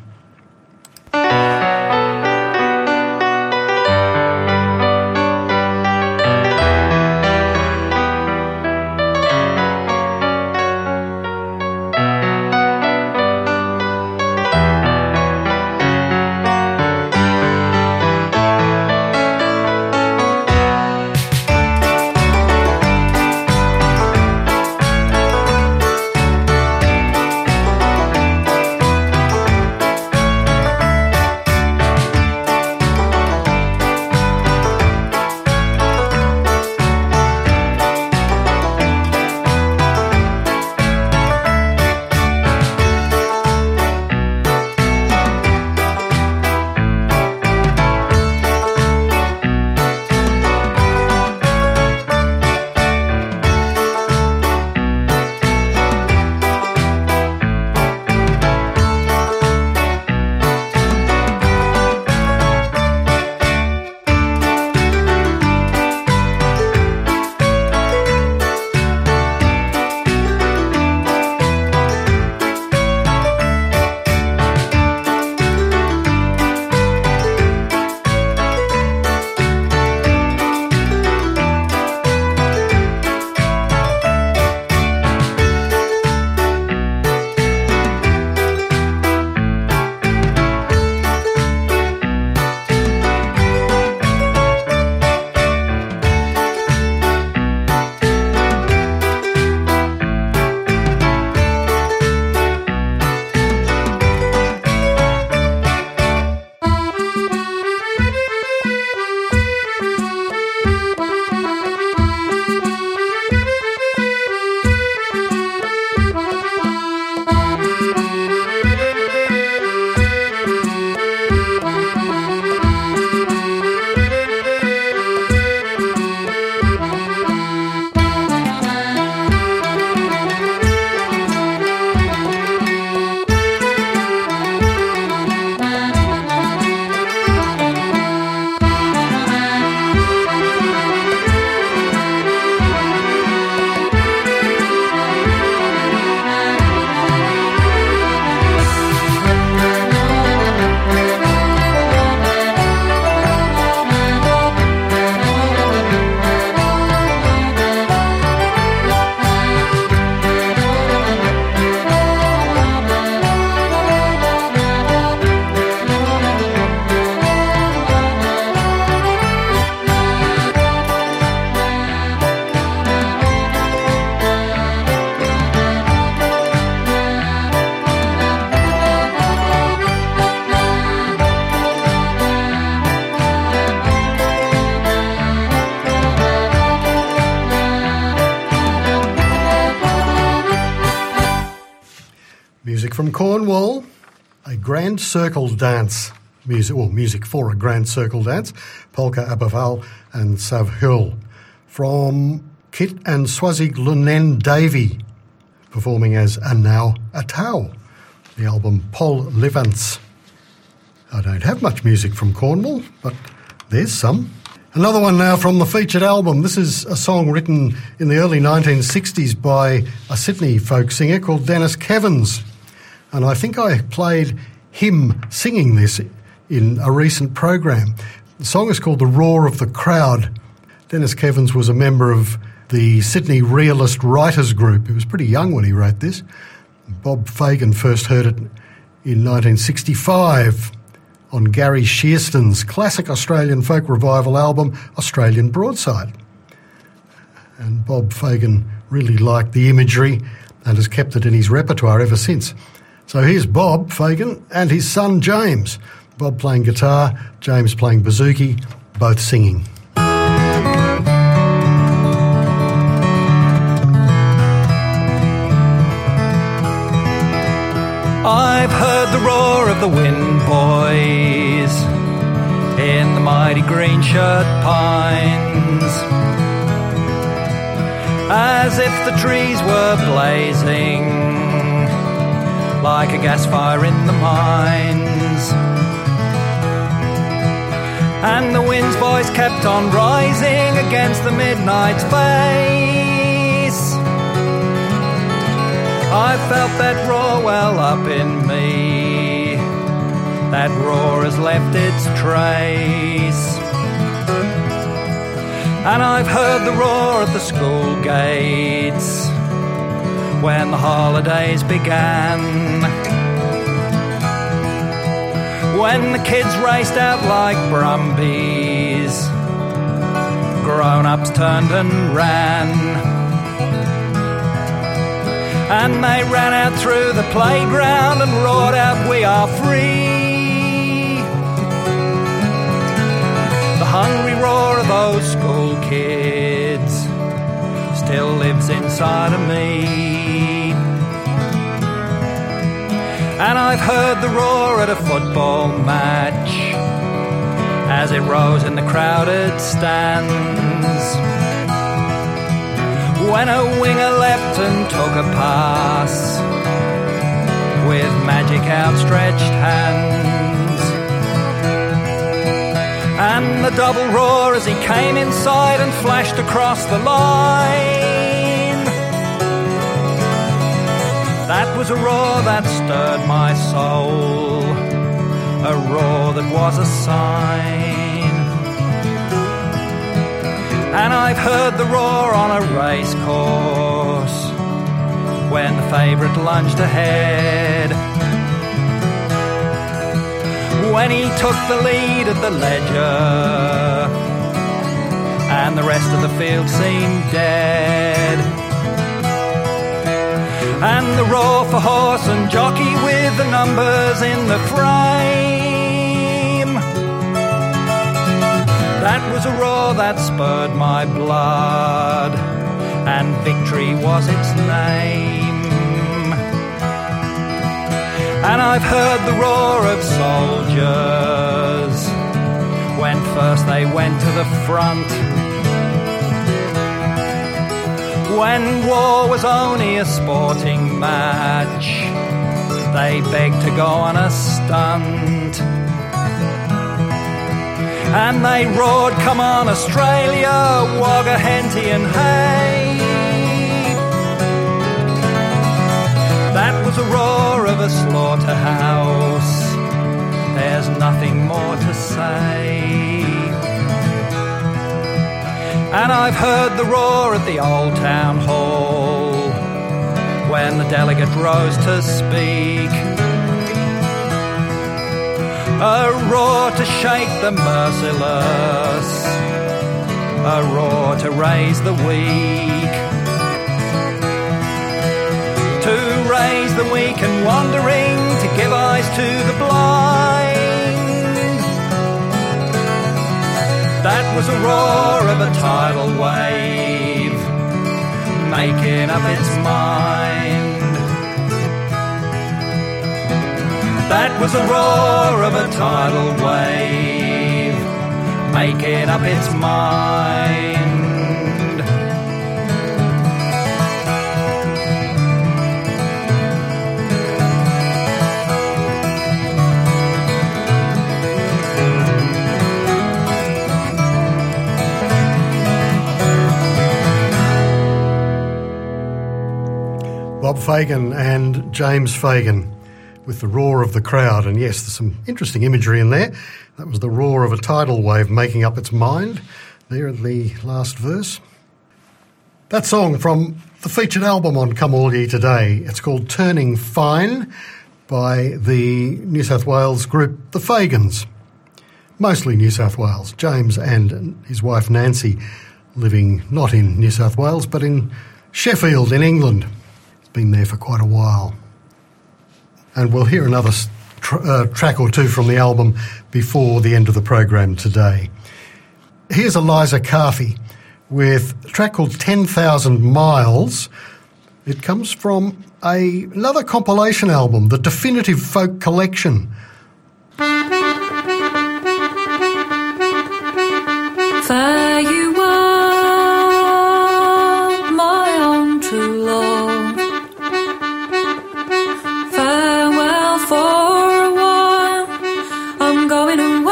From Cornwall, a grand circle dance music, or music for a grand circle dance, Polka Aberfall and Sav Hill. From Kit and Swazig Lunen Davy, performing as Anau Atau, the album Pol Livans. I don't have much music from Cornwall, but there's some. Another one now from the featured album. This is a song written in the early nineteen sixties by a Sydney folk singer called Dennis Kevins. And I think I played him singing this in a recent program. The song is called The Roar of the Crowd. Dennis Kevins was a member of the Sydney Realist Writers Group. He was pretty young when he wrote this. Bob Fagan first heard it in nineteen sixty-five on Gary Shearston's classic Australian folk revival album, Australian Broadside. And Bob Fagan really liked the imagery and has kept it in his repertoire ever since. So here's Bob Fagan and his son James. Bob playing guitar, James playing bouzouki, both singing. I've heard the roar of the wind, boys, in the mighty green shirt pines, as if the trees were blazing like a gas fire in the mines. And the wind's voice kept on rising against the midnight's face. I felt that roar well up in me. That roar has left its trace. And I've heard the roar of the school gates when the holidays began, when the kids raced out like brumbies, grown-ups turned and ran. And they ran out through the playground and roared out, "We are free." The hungry roar of those school kids still lives inside of me. And I've heard the roar at a football match as it rose in the crowded stands, when a winger leapt and took a pass with magic outstretched hands. And the double roar as he came inside and flashed across the line. That was a roar that stirred my soul, a roar that was a sign. And I've heard the roar on a race course when the favourite lunged ahead, when he took the lead at the ledger and the rest of the field seemed dead. And the roar for horse and jockey with the numbers in the frame, that was a roar that spurred my blood, and victory was its name. And I've heard the roar of soldiers when first they went to the front, when war was only a sporting match, they begged to go on a stunt. And they roared, "Come on Australia, Wagga, Henty and hey." That was a roar of a slaughterhouse, there's nothing more to say. And I've heard the roar at the old town hall when the delegate rose to speak, a roar to shake the merciless, a roar to raise the weak, to raise the weak and wandering, to give eyes to the blind. That was a roar of a tidal wave making up its mind. That was a roar of a tidal wave making up its mind. Bob Fagan and James Fagan with the roar of the crowd. And yes, there's some interesting imagery in there. That was the roar of a tidal wave making up its mind there in the last verse. That song from the featured album on Come All Ye today, it's called Turning Fine. by the New South Wales group The Fagans, mostly New South Wales. James and his wife Nancy living not in New South Wales but in Sheffield in England. He's been there for quite a while. And we'll hear another tr- uh, track or two from the album before the end of the program today. Here's Eliza Carthy with a track called ten thousand miles. It comes from a, another compilation album, the Definitive Folk Collection. Fare you well, my own true love. Farewell for a while, I'm going away,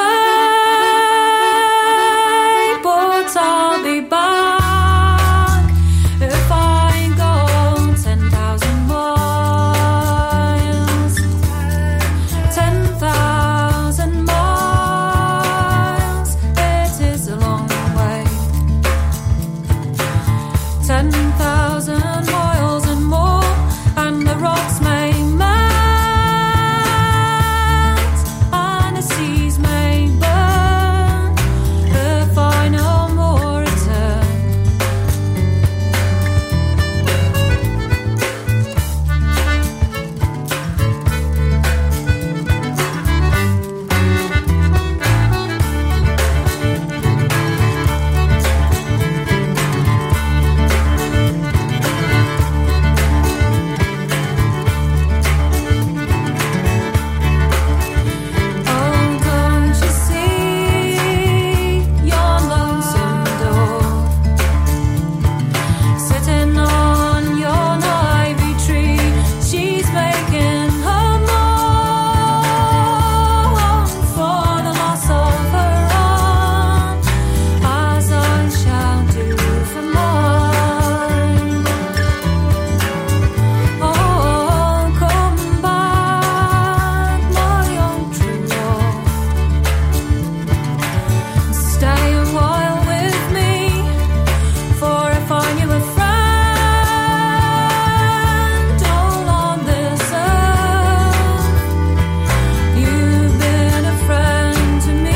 but I'll be back if I go ten thousand miles. Ten thousand miles, it is a long way. Ten thousand miles and more, and the rocks may melt, and the seas may burn, if I no more return. Oh, don't you see your lonesome door, sitting on your ivy tree? She's making her moan for the loss of her own, as I shall do for mine. Oh, come back, my own true love. Stay a while with me, for if I knew a friend all on this earth, you've been a friend to me.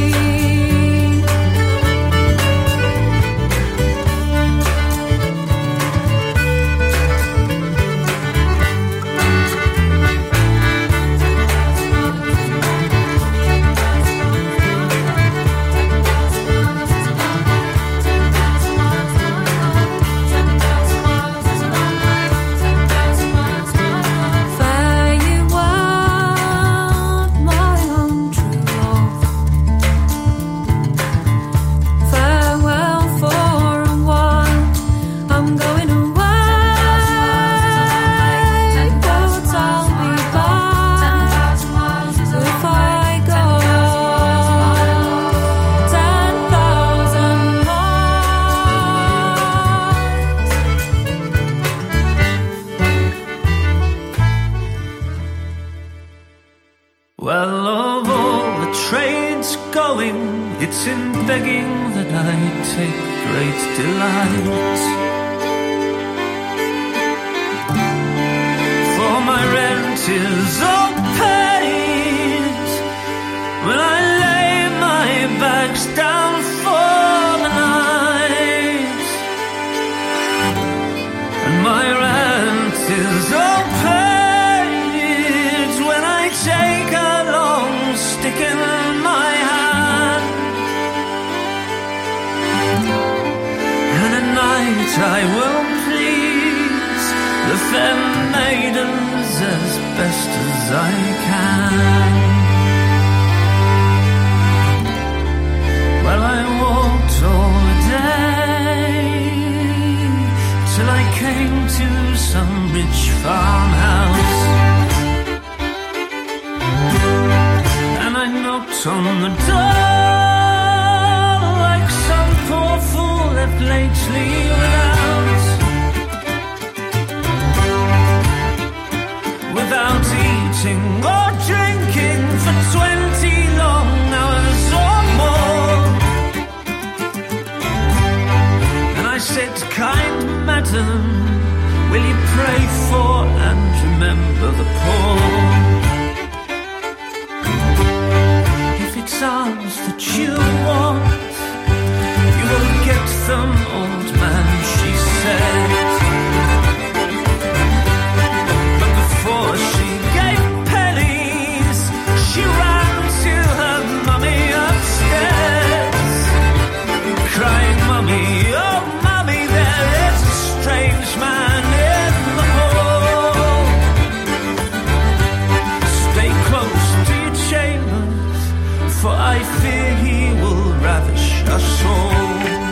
Fare you well, my own true love. Farewell for a while, I'm going away, but I'll be back if I go ten thousand Well, of all the trades going, it's in begging that I take great delight. For my rent is all paid when I lay my bags down for the night, and my rent is all paid when I take a long stick in my hand, and at night I will please the fair maidens as best as I can. Well, I walked all day till I came to some rich farmhouse, and I knocked on the door like some poor fool left lately without, without eating or drinking for twenty long hours or more. And I said, kind madam, will you pray for and remember the poor? that you want, you will get them, old man, she said. But before she gave pennies, she ran to her mummy upstairs, crying, "Mummy, oh mummy, there is a strange man in the hall. Stay close to your chambers, for I fear he will ravish us all."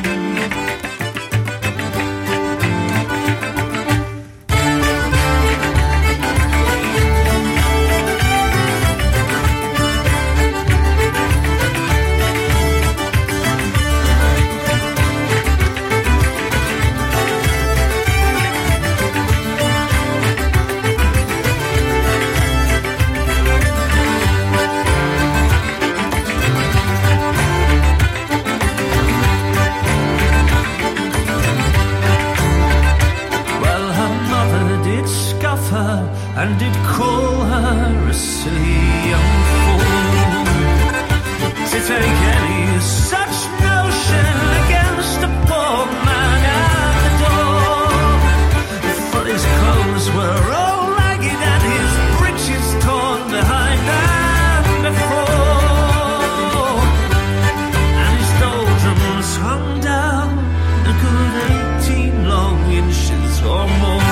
And did call her a silly young fool to take any such notion against a poor man at the door. For his clothes were all ragged and his breeches torn behind and before, and his doldrums hung down a good eighteen long inches or more.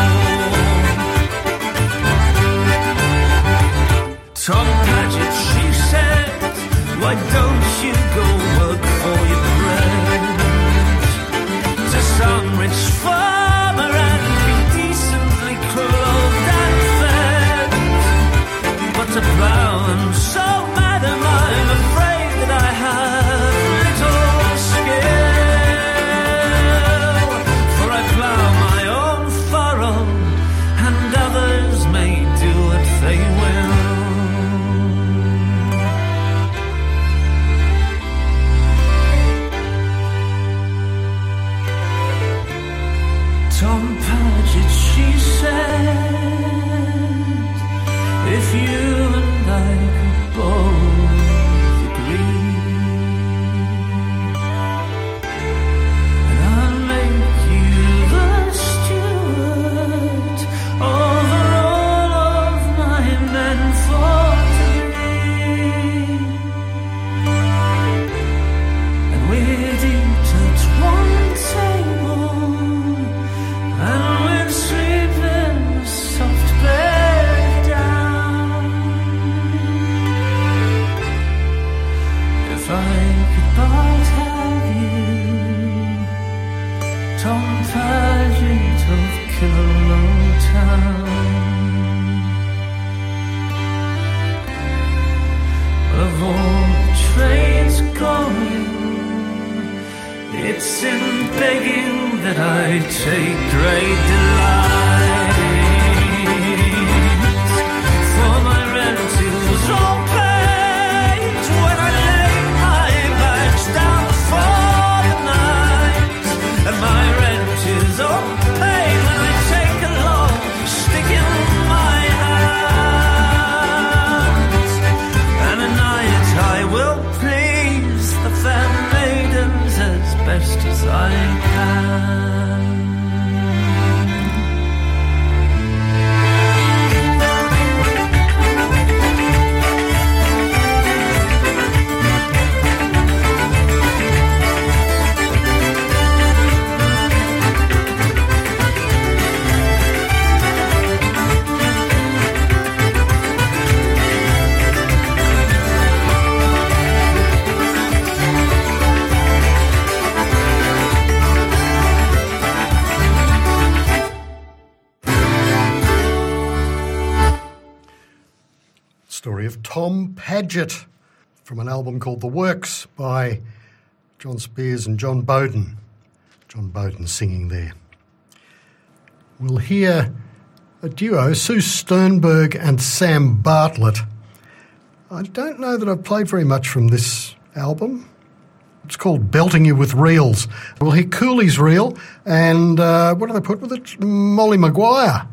Tom Paget, she said, why don't you go work for your bread to some rich farmer and be decently clothed and fed? But to plough and sow, madam, I'm afraid that I have little skill, for I plough my own furrow and others may do what they will. Tom Paget, she said, if you and I could both agree, and I'll make you the steward over all of my men for three, and we'd eat at one table, and we'd sleep in a soft bed down. If I could but have you, Tom Paget of Killaloe Town. Of all the trades going, it's in begging that I take great delight, for my rent is all paid when I lay my bags down for the night, and my rent is all paid when I take a long stick in my hand, and at night I will please the fair maidens as best as I can. Story of Tom Paget from an album called The Works by John Spears and John Bowden. John Bowden singing there. We'll hear a duo, Sue Sternberg and Sam Bartlett. I don't know that I've played very much from this album. It's called Belting You With Reels. We'll hear Cooley's Reel and uh, what do they put with it? Molly Maguire.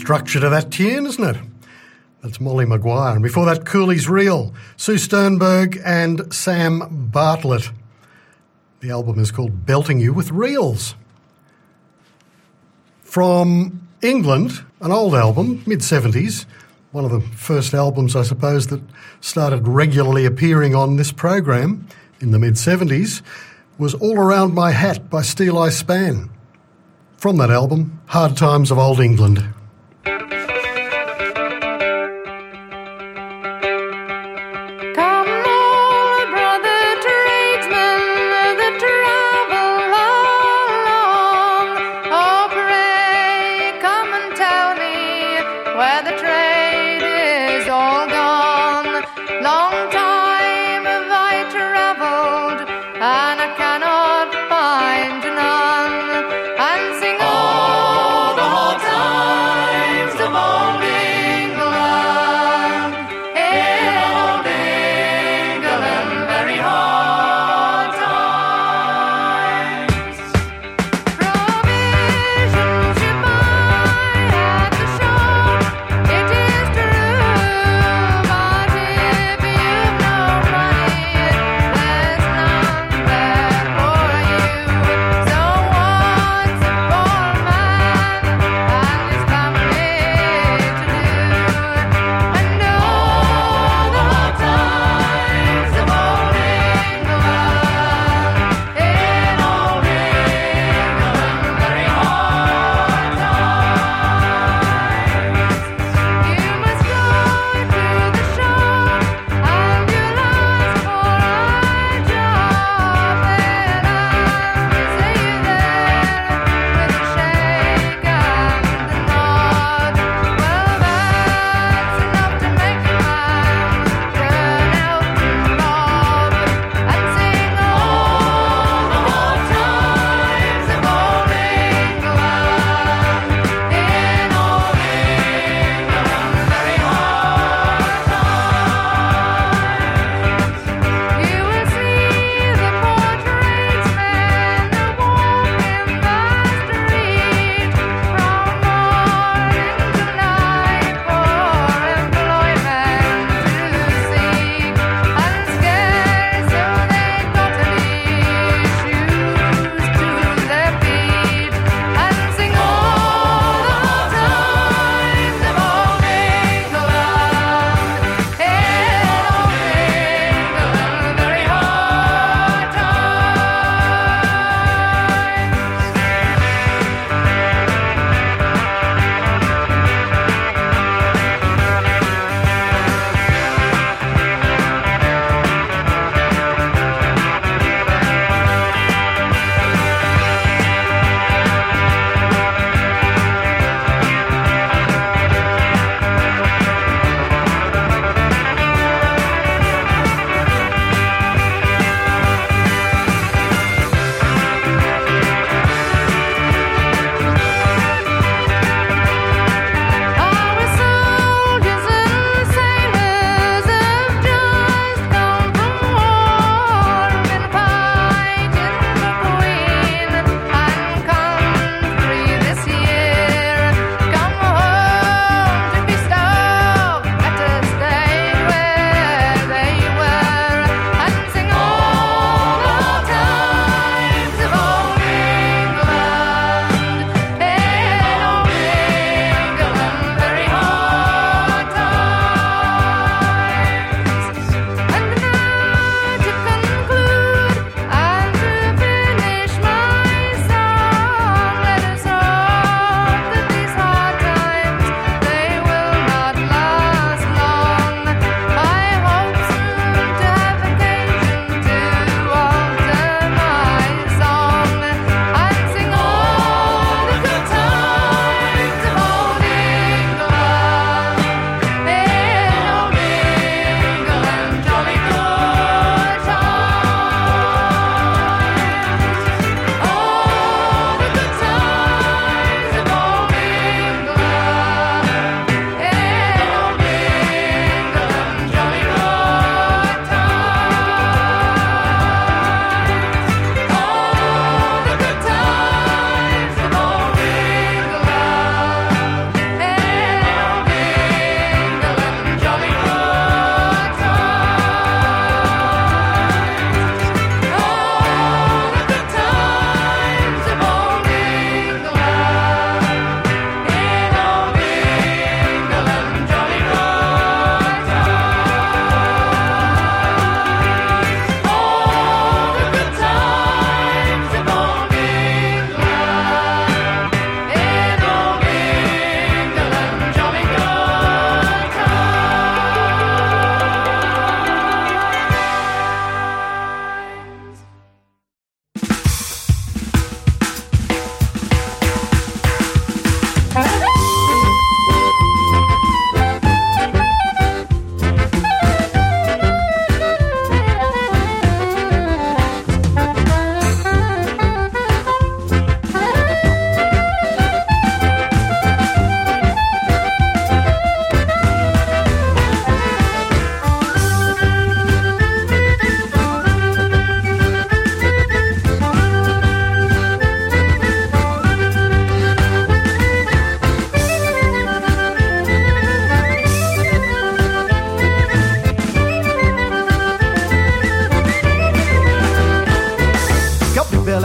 structure to that tune, isn't it? That's Molly Maguire. And before that, Cooley's Reel, Sue Sternberg and Sam Bartlett. The album is called Belting You with Reels. From England, an old album, mid-seventies, one of the first albums, I suppose, that started regularly appearing on this program in the mid-seventies, was All Around My Hat by Steel Eye Span. From that album, Hard Times of Old England. All the hard times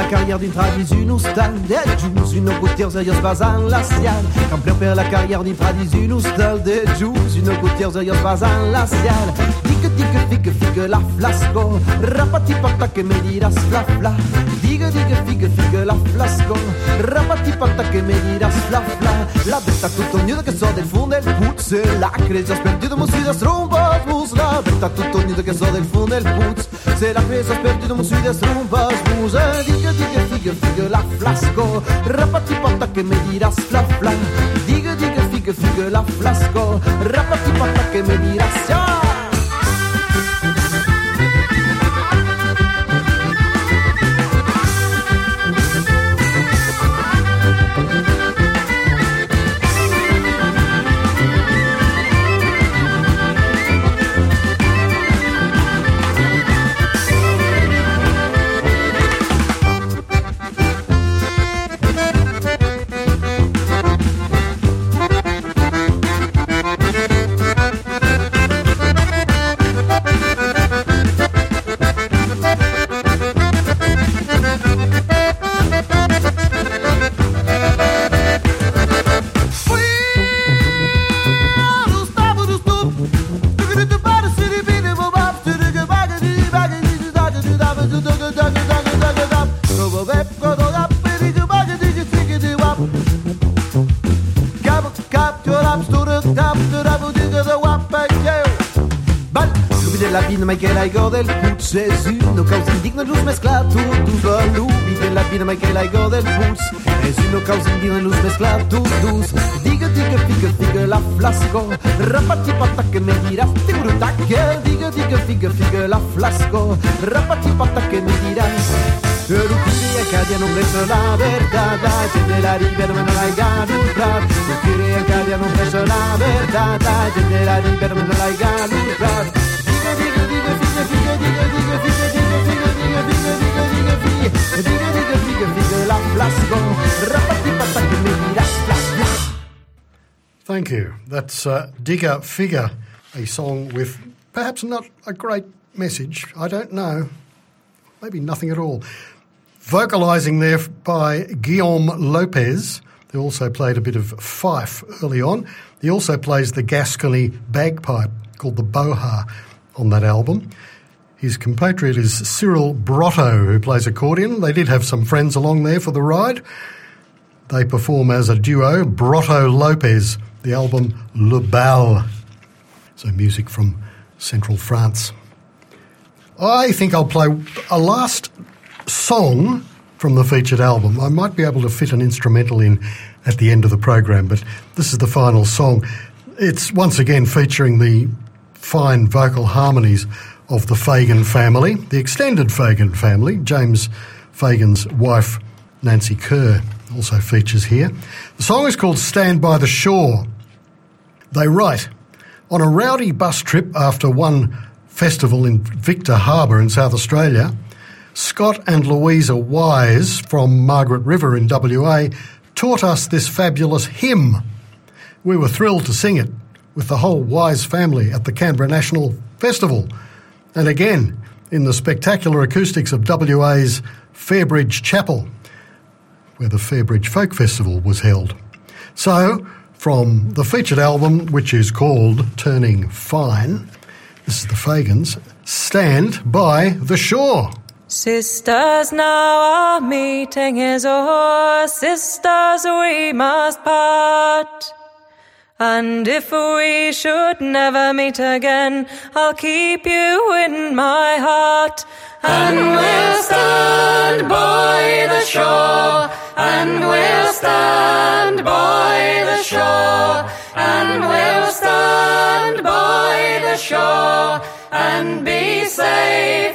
carrière d'une tradis une ustal de gius une gouttière serios bazan lacial campion per la carrière d'une tradis une ustal de gius une gouttière serios bazan lacial digue digue figue figue la flasco rapati porta che me dirás fla fla digue digue figue figue la flasco rapati porta che me dirás fla fla la betta tutto nudo che so del fondo del putz la cresa perduto mo si das rumbas mus la betta tutto nudo che so del fondo del putz se la cresa perduto mo si das rumbas mus digue digue figue figue la flasco rapati porta che me dirás fla fla digue digue figue figue la flasco rapati porta che me dirás ya. Che l'aigo del putz es uno causa indigno luz mezcla tu tu balú vive la vida que l'aigo del putz es uno causa indigno luz mezcla tu dus diga diga figa figa la flasco rapati pata que me dirás te bruta que diga diga figa figa la flasco rapati pata que me dirás pero quería que haya nombre la verdad de la libera me la ganar yo quería que haya nombre la verdad de la libera me la ganar Thank you. That's uh, Digger Figure, a song with perhaps not a great message. I don't know. Maybe nothing at all. Vocalising there by Guillaume Lopez, who also played a bit of fife early on. He also plays the Gascony bagpipe called the Boha on that album. His compatriot is Cyril Brotto, who plays accordion. They did have some friends along there for the ride. They perform as a duo, Brotto-Lopez, the album Le Bal. So music from central France. I think I'll play a last song from the featured album. I might be able to fit an instrumental in at the end of the program, but this is the final song. It's once again featuring the fine vocal harmonies of the Fagan family, the extended Fagan family. James Fagan's wife, Nancy Kerr, also features here. The song is called Stand by the Shore. They write, on a rowdy bus trip after one festival in Victor Harbour in South Australia, Scott and Louisa Wise from Margaret River in W A taught us this fabulous hymn. We were thrilled to sing it with the whole Wise family at the Canberra National Festival, and again in the spectacular acoustics of W A's Fairbridge Chapel, where the Fairbridge Folk Festival was held. So, from the featured album, which is called Turning Fine, this is the Fagans, Stand by the Shore. Sisters, now our meeting is o'er, sisters, we must part. And if we should never meet again, I'll keep you in my heart. And we'll stand by the shore, and we'll stand by the shore, and we'll stand by the shore, and be safe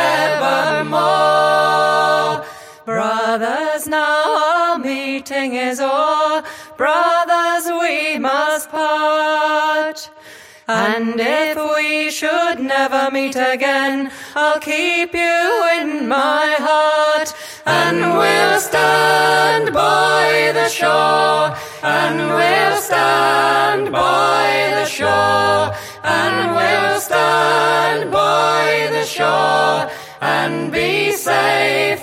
forevermore. Brothers, now our meeting is o'er, brothers, we must part. And if we should never meet again, I'll keep you in my heart. And we'll stand by the shore, and we'll stand by the shore, and we'll stand by the shore, and be safe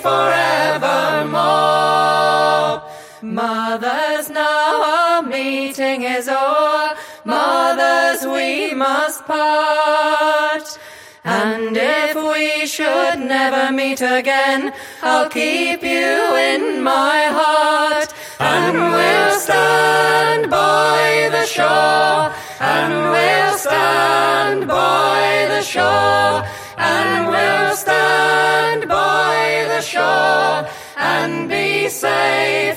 forevermore. Mothers, now our meeting is o'er. Mothers, we must part. And if we should never meet again, I'll keep you in my heart. And we'll stand by the shore, and we'll stand by the shore, and we'll stand by the shore, and be safe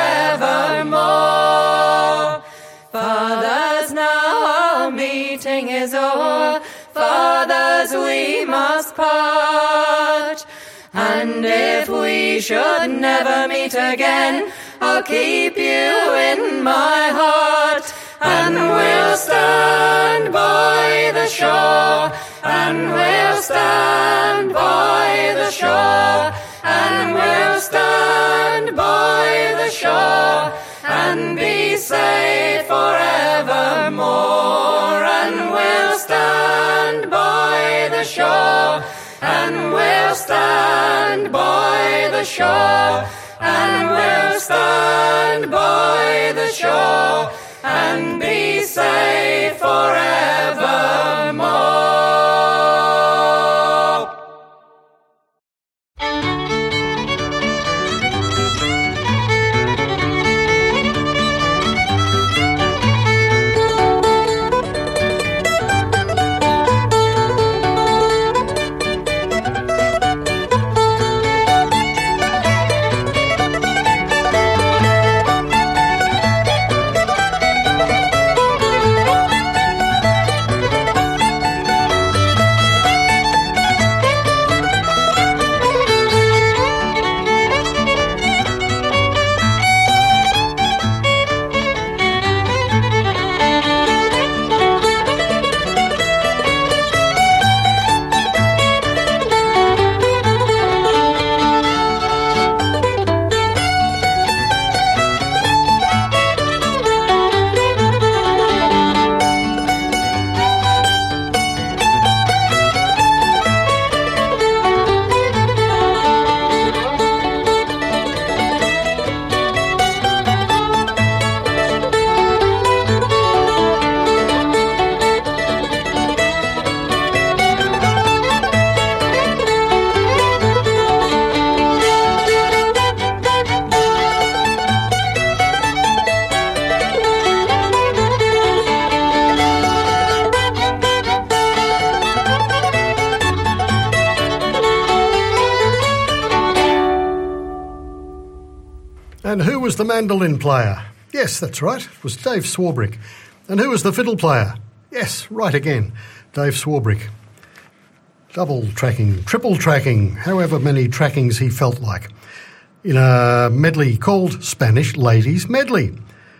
forevermore. Fathers, now our meeting is o'er. Fathers, we must part. And if we should never meet again, I'll keep you in my heart. And we'll stand by the shore, and we'll stand by the shore, and we'll stand by the shore, and be safe forevermore. And we'll stand by the shore, and we'll stand by the shore, and we'll stand by the shore, and be safe forevermore. And who was the mandolin player? Yes, that's right, it was Dave Swarbrick. And who was the fiddle player? Yes, right again, Dave Swarbrick. Double tracking, triple tracking, however many trackings he felt like, in a medley called Spanish Ladies Medley,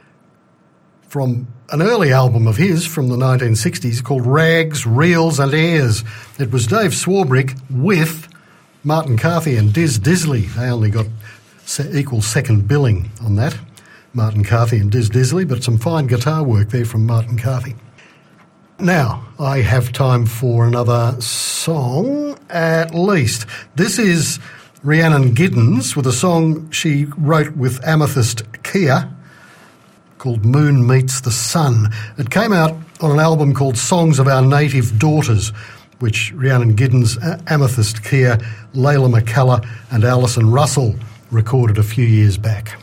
from an early album of his from the nineteen sixties called Rags, Reels and Airs. It was Dave Swarbrick with Martin Carthy and Diz Disley. They only got equal second billing on that, Martin Carthy and Diz Disley, but some fine guitar work there from Martin Carthy. Now, I have time for another song, at least. This is Rhiannon Giddens with a song she wrote with Amethyst Kia called Moon Meets the Sun. It came out on an album called Songs of Our Native Daughters, which Rhiannon Giddens, Amethyst Kia, Layla McCullough and Alison Russell recorded a few years back.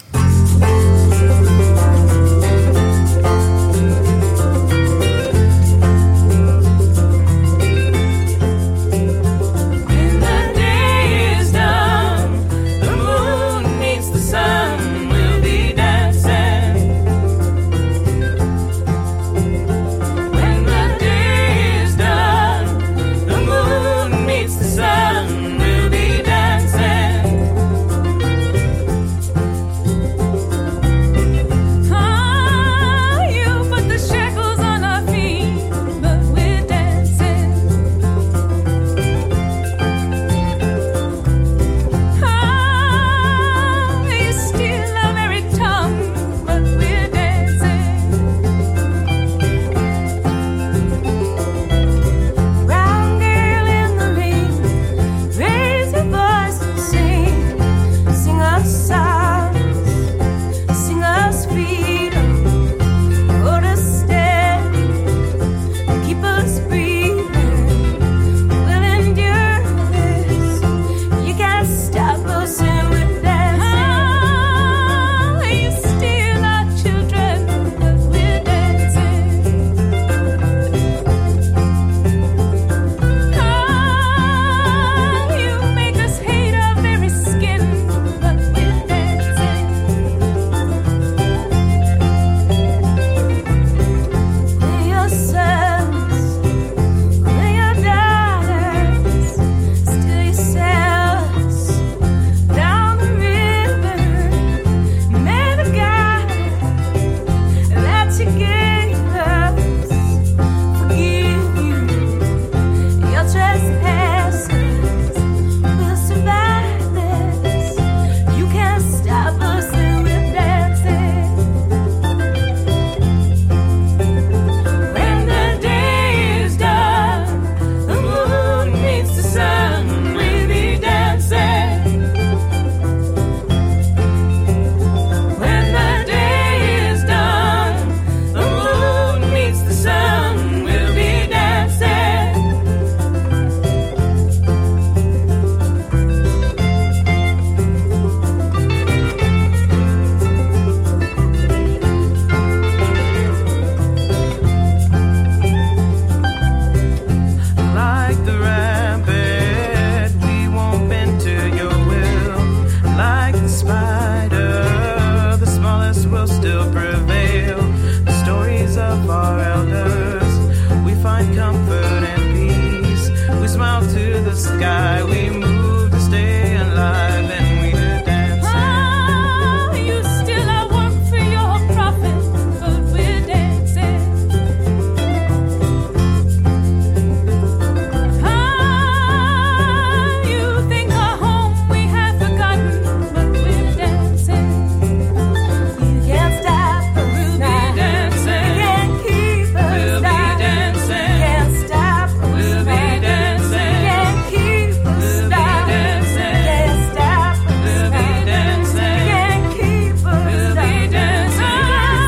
Sun will be dancing. to the sky. We move to stay alive, and we're dancing. Ah, you still are work for your profit, but we're dancing. Ah, you think our home we have forgotten, but we're dancing. You can't stop us We'll be now. dancing. You can't keep us We'll be down. dancing. You can't stop us We'll be now. dancing. You can't keep us We'll be down. dancing. You can't stop us We'll be now. dancing. You can't keep us We'll be down. dancing. You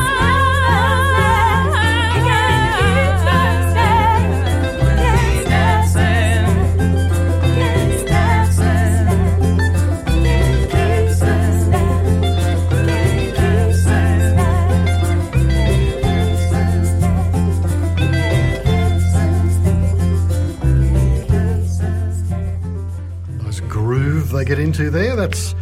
can't keep us down. You can't stop us now. You can't stop us now. You can't keep us down. You can't keep us Nice groove they get into there. That's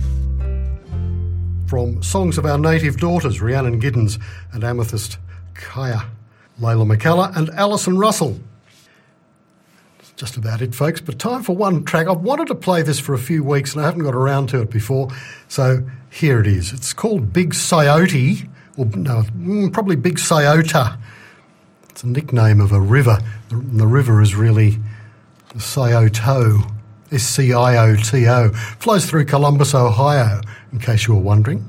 from Songs of Our Native Daughters, Rhiannon Giddens and Amethyst Kaya, Layla McKellar and Alison Russell. That's just about it, folks, but time for one track. I've wanted to play this for a few weeks and I haven't got around to it before, so here it is. It's called Big Scioto, or no, mm, probably Big Scioto. It's a nickname of a river. The, the river is really the Scioto, S C I O T O, flows through Columbus, Ohio, in case you were wondering.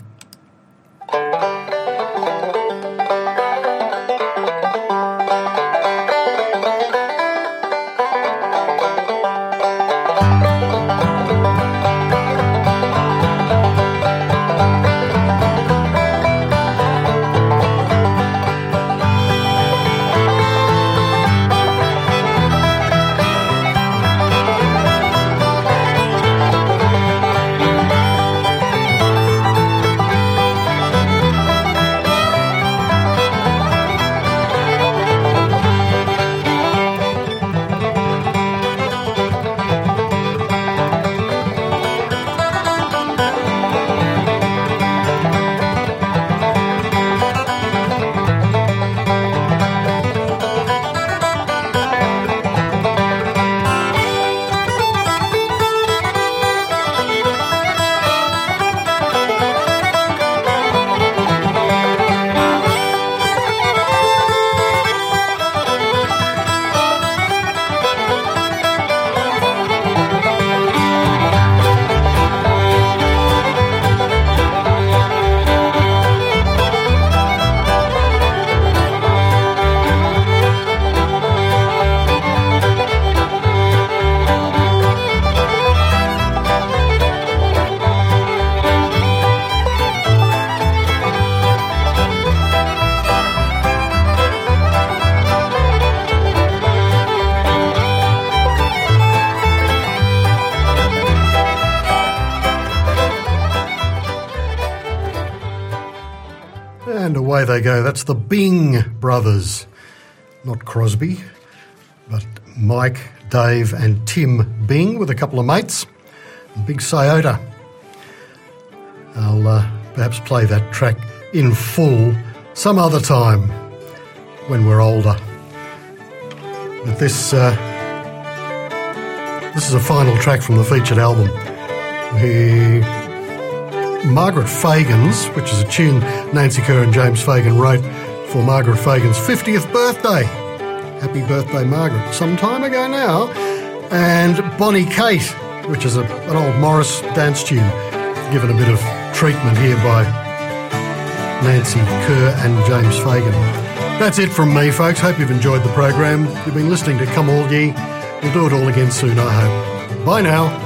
And away they go. That's the Bing brothers. Not Crosby, but Mike, Dave and Tim Bing with a couple of mates. Big Scioto. I'll uh, perhaps play that track in full some other time when we're older. But this, uh, this is a final track from the featured album. We... Margaret Fagan's, which is a tune Nancy Kerr and James Fagan wrote for Margaret Fagan's fiftieth birthday. Happy birthday, Margaret. Some time ago now. And Bonnie Kate, which is a, an old Morris dance tune, given a bit of treatment here by Nancy Kerr and James Fagan. That's it from me, folks. Hope you've enjoyed the program. You've been listening to Come All Ye. We'll do it all again soon, I hope. Bye now.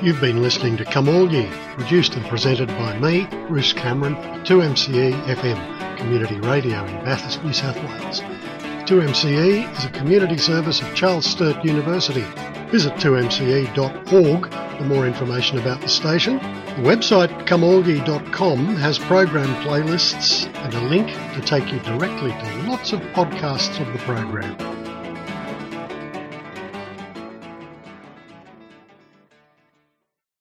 You've been listening to Come All Ye, produced and presented by me, Bruce Cameron, at two M C E F M, community radio in Bathurst, New South Wales. two M C E is a community service of Charles Sturt University. Visit two m c e dot org for more information about the station. The website come all ye dot com has program playlists and a link to take you directly to lots of podcasts of the program.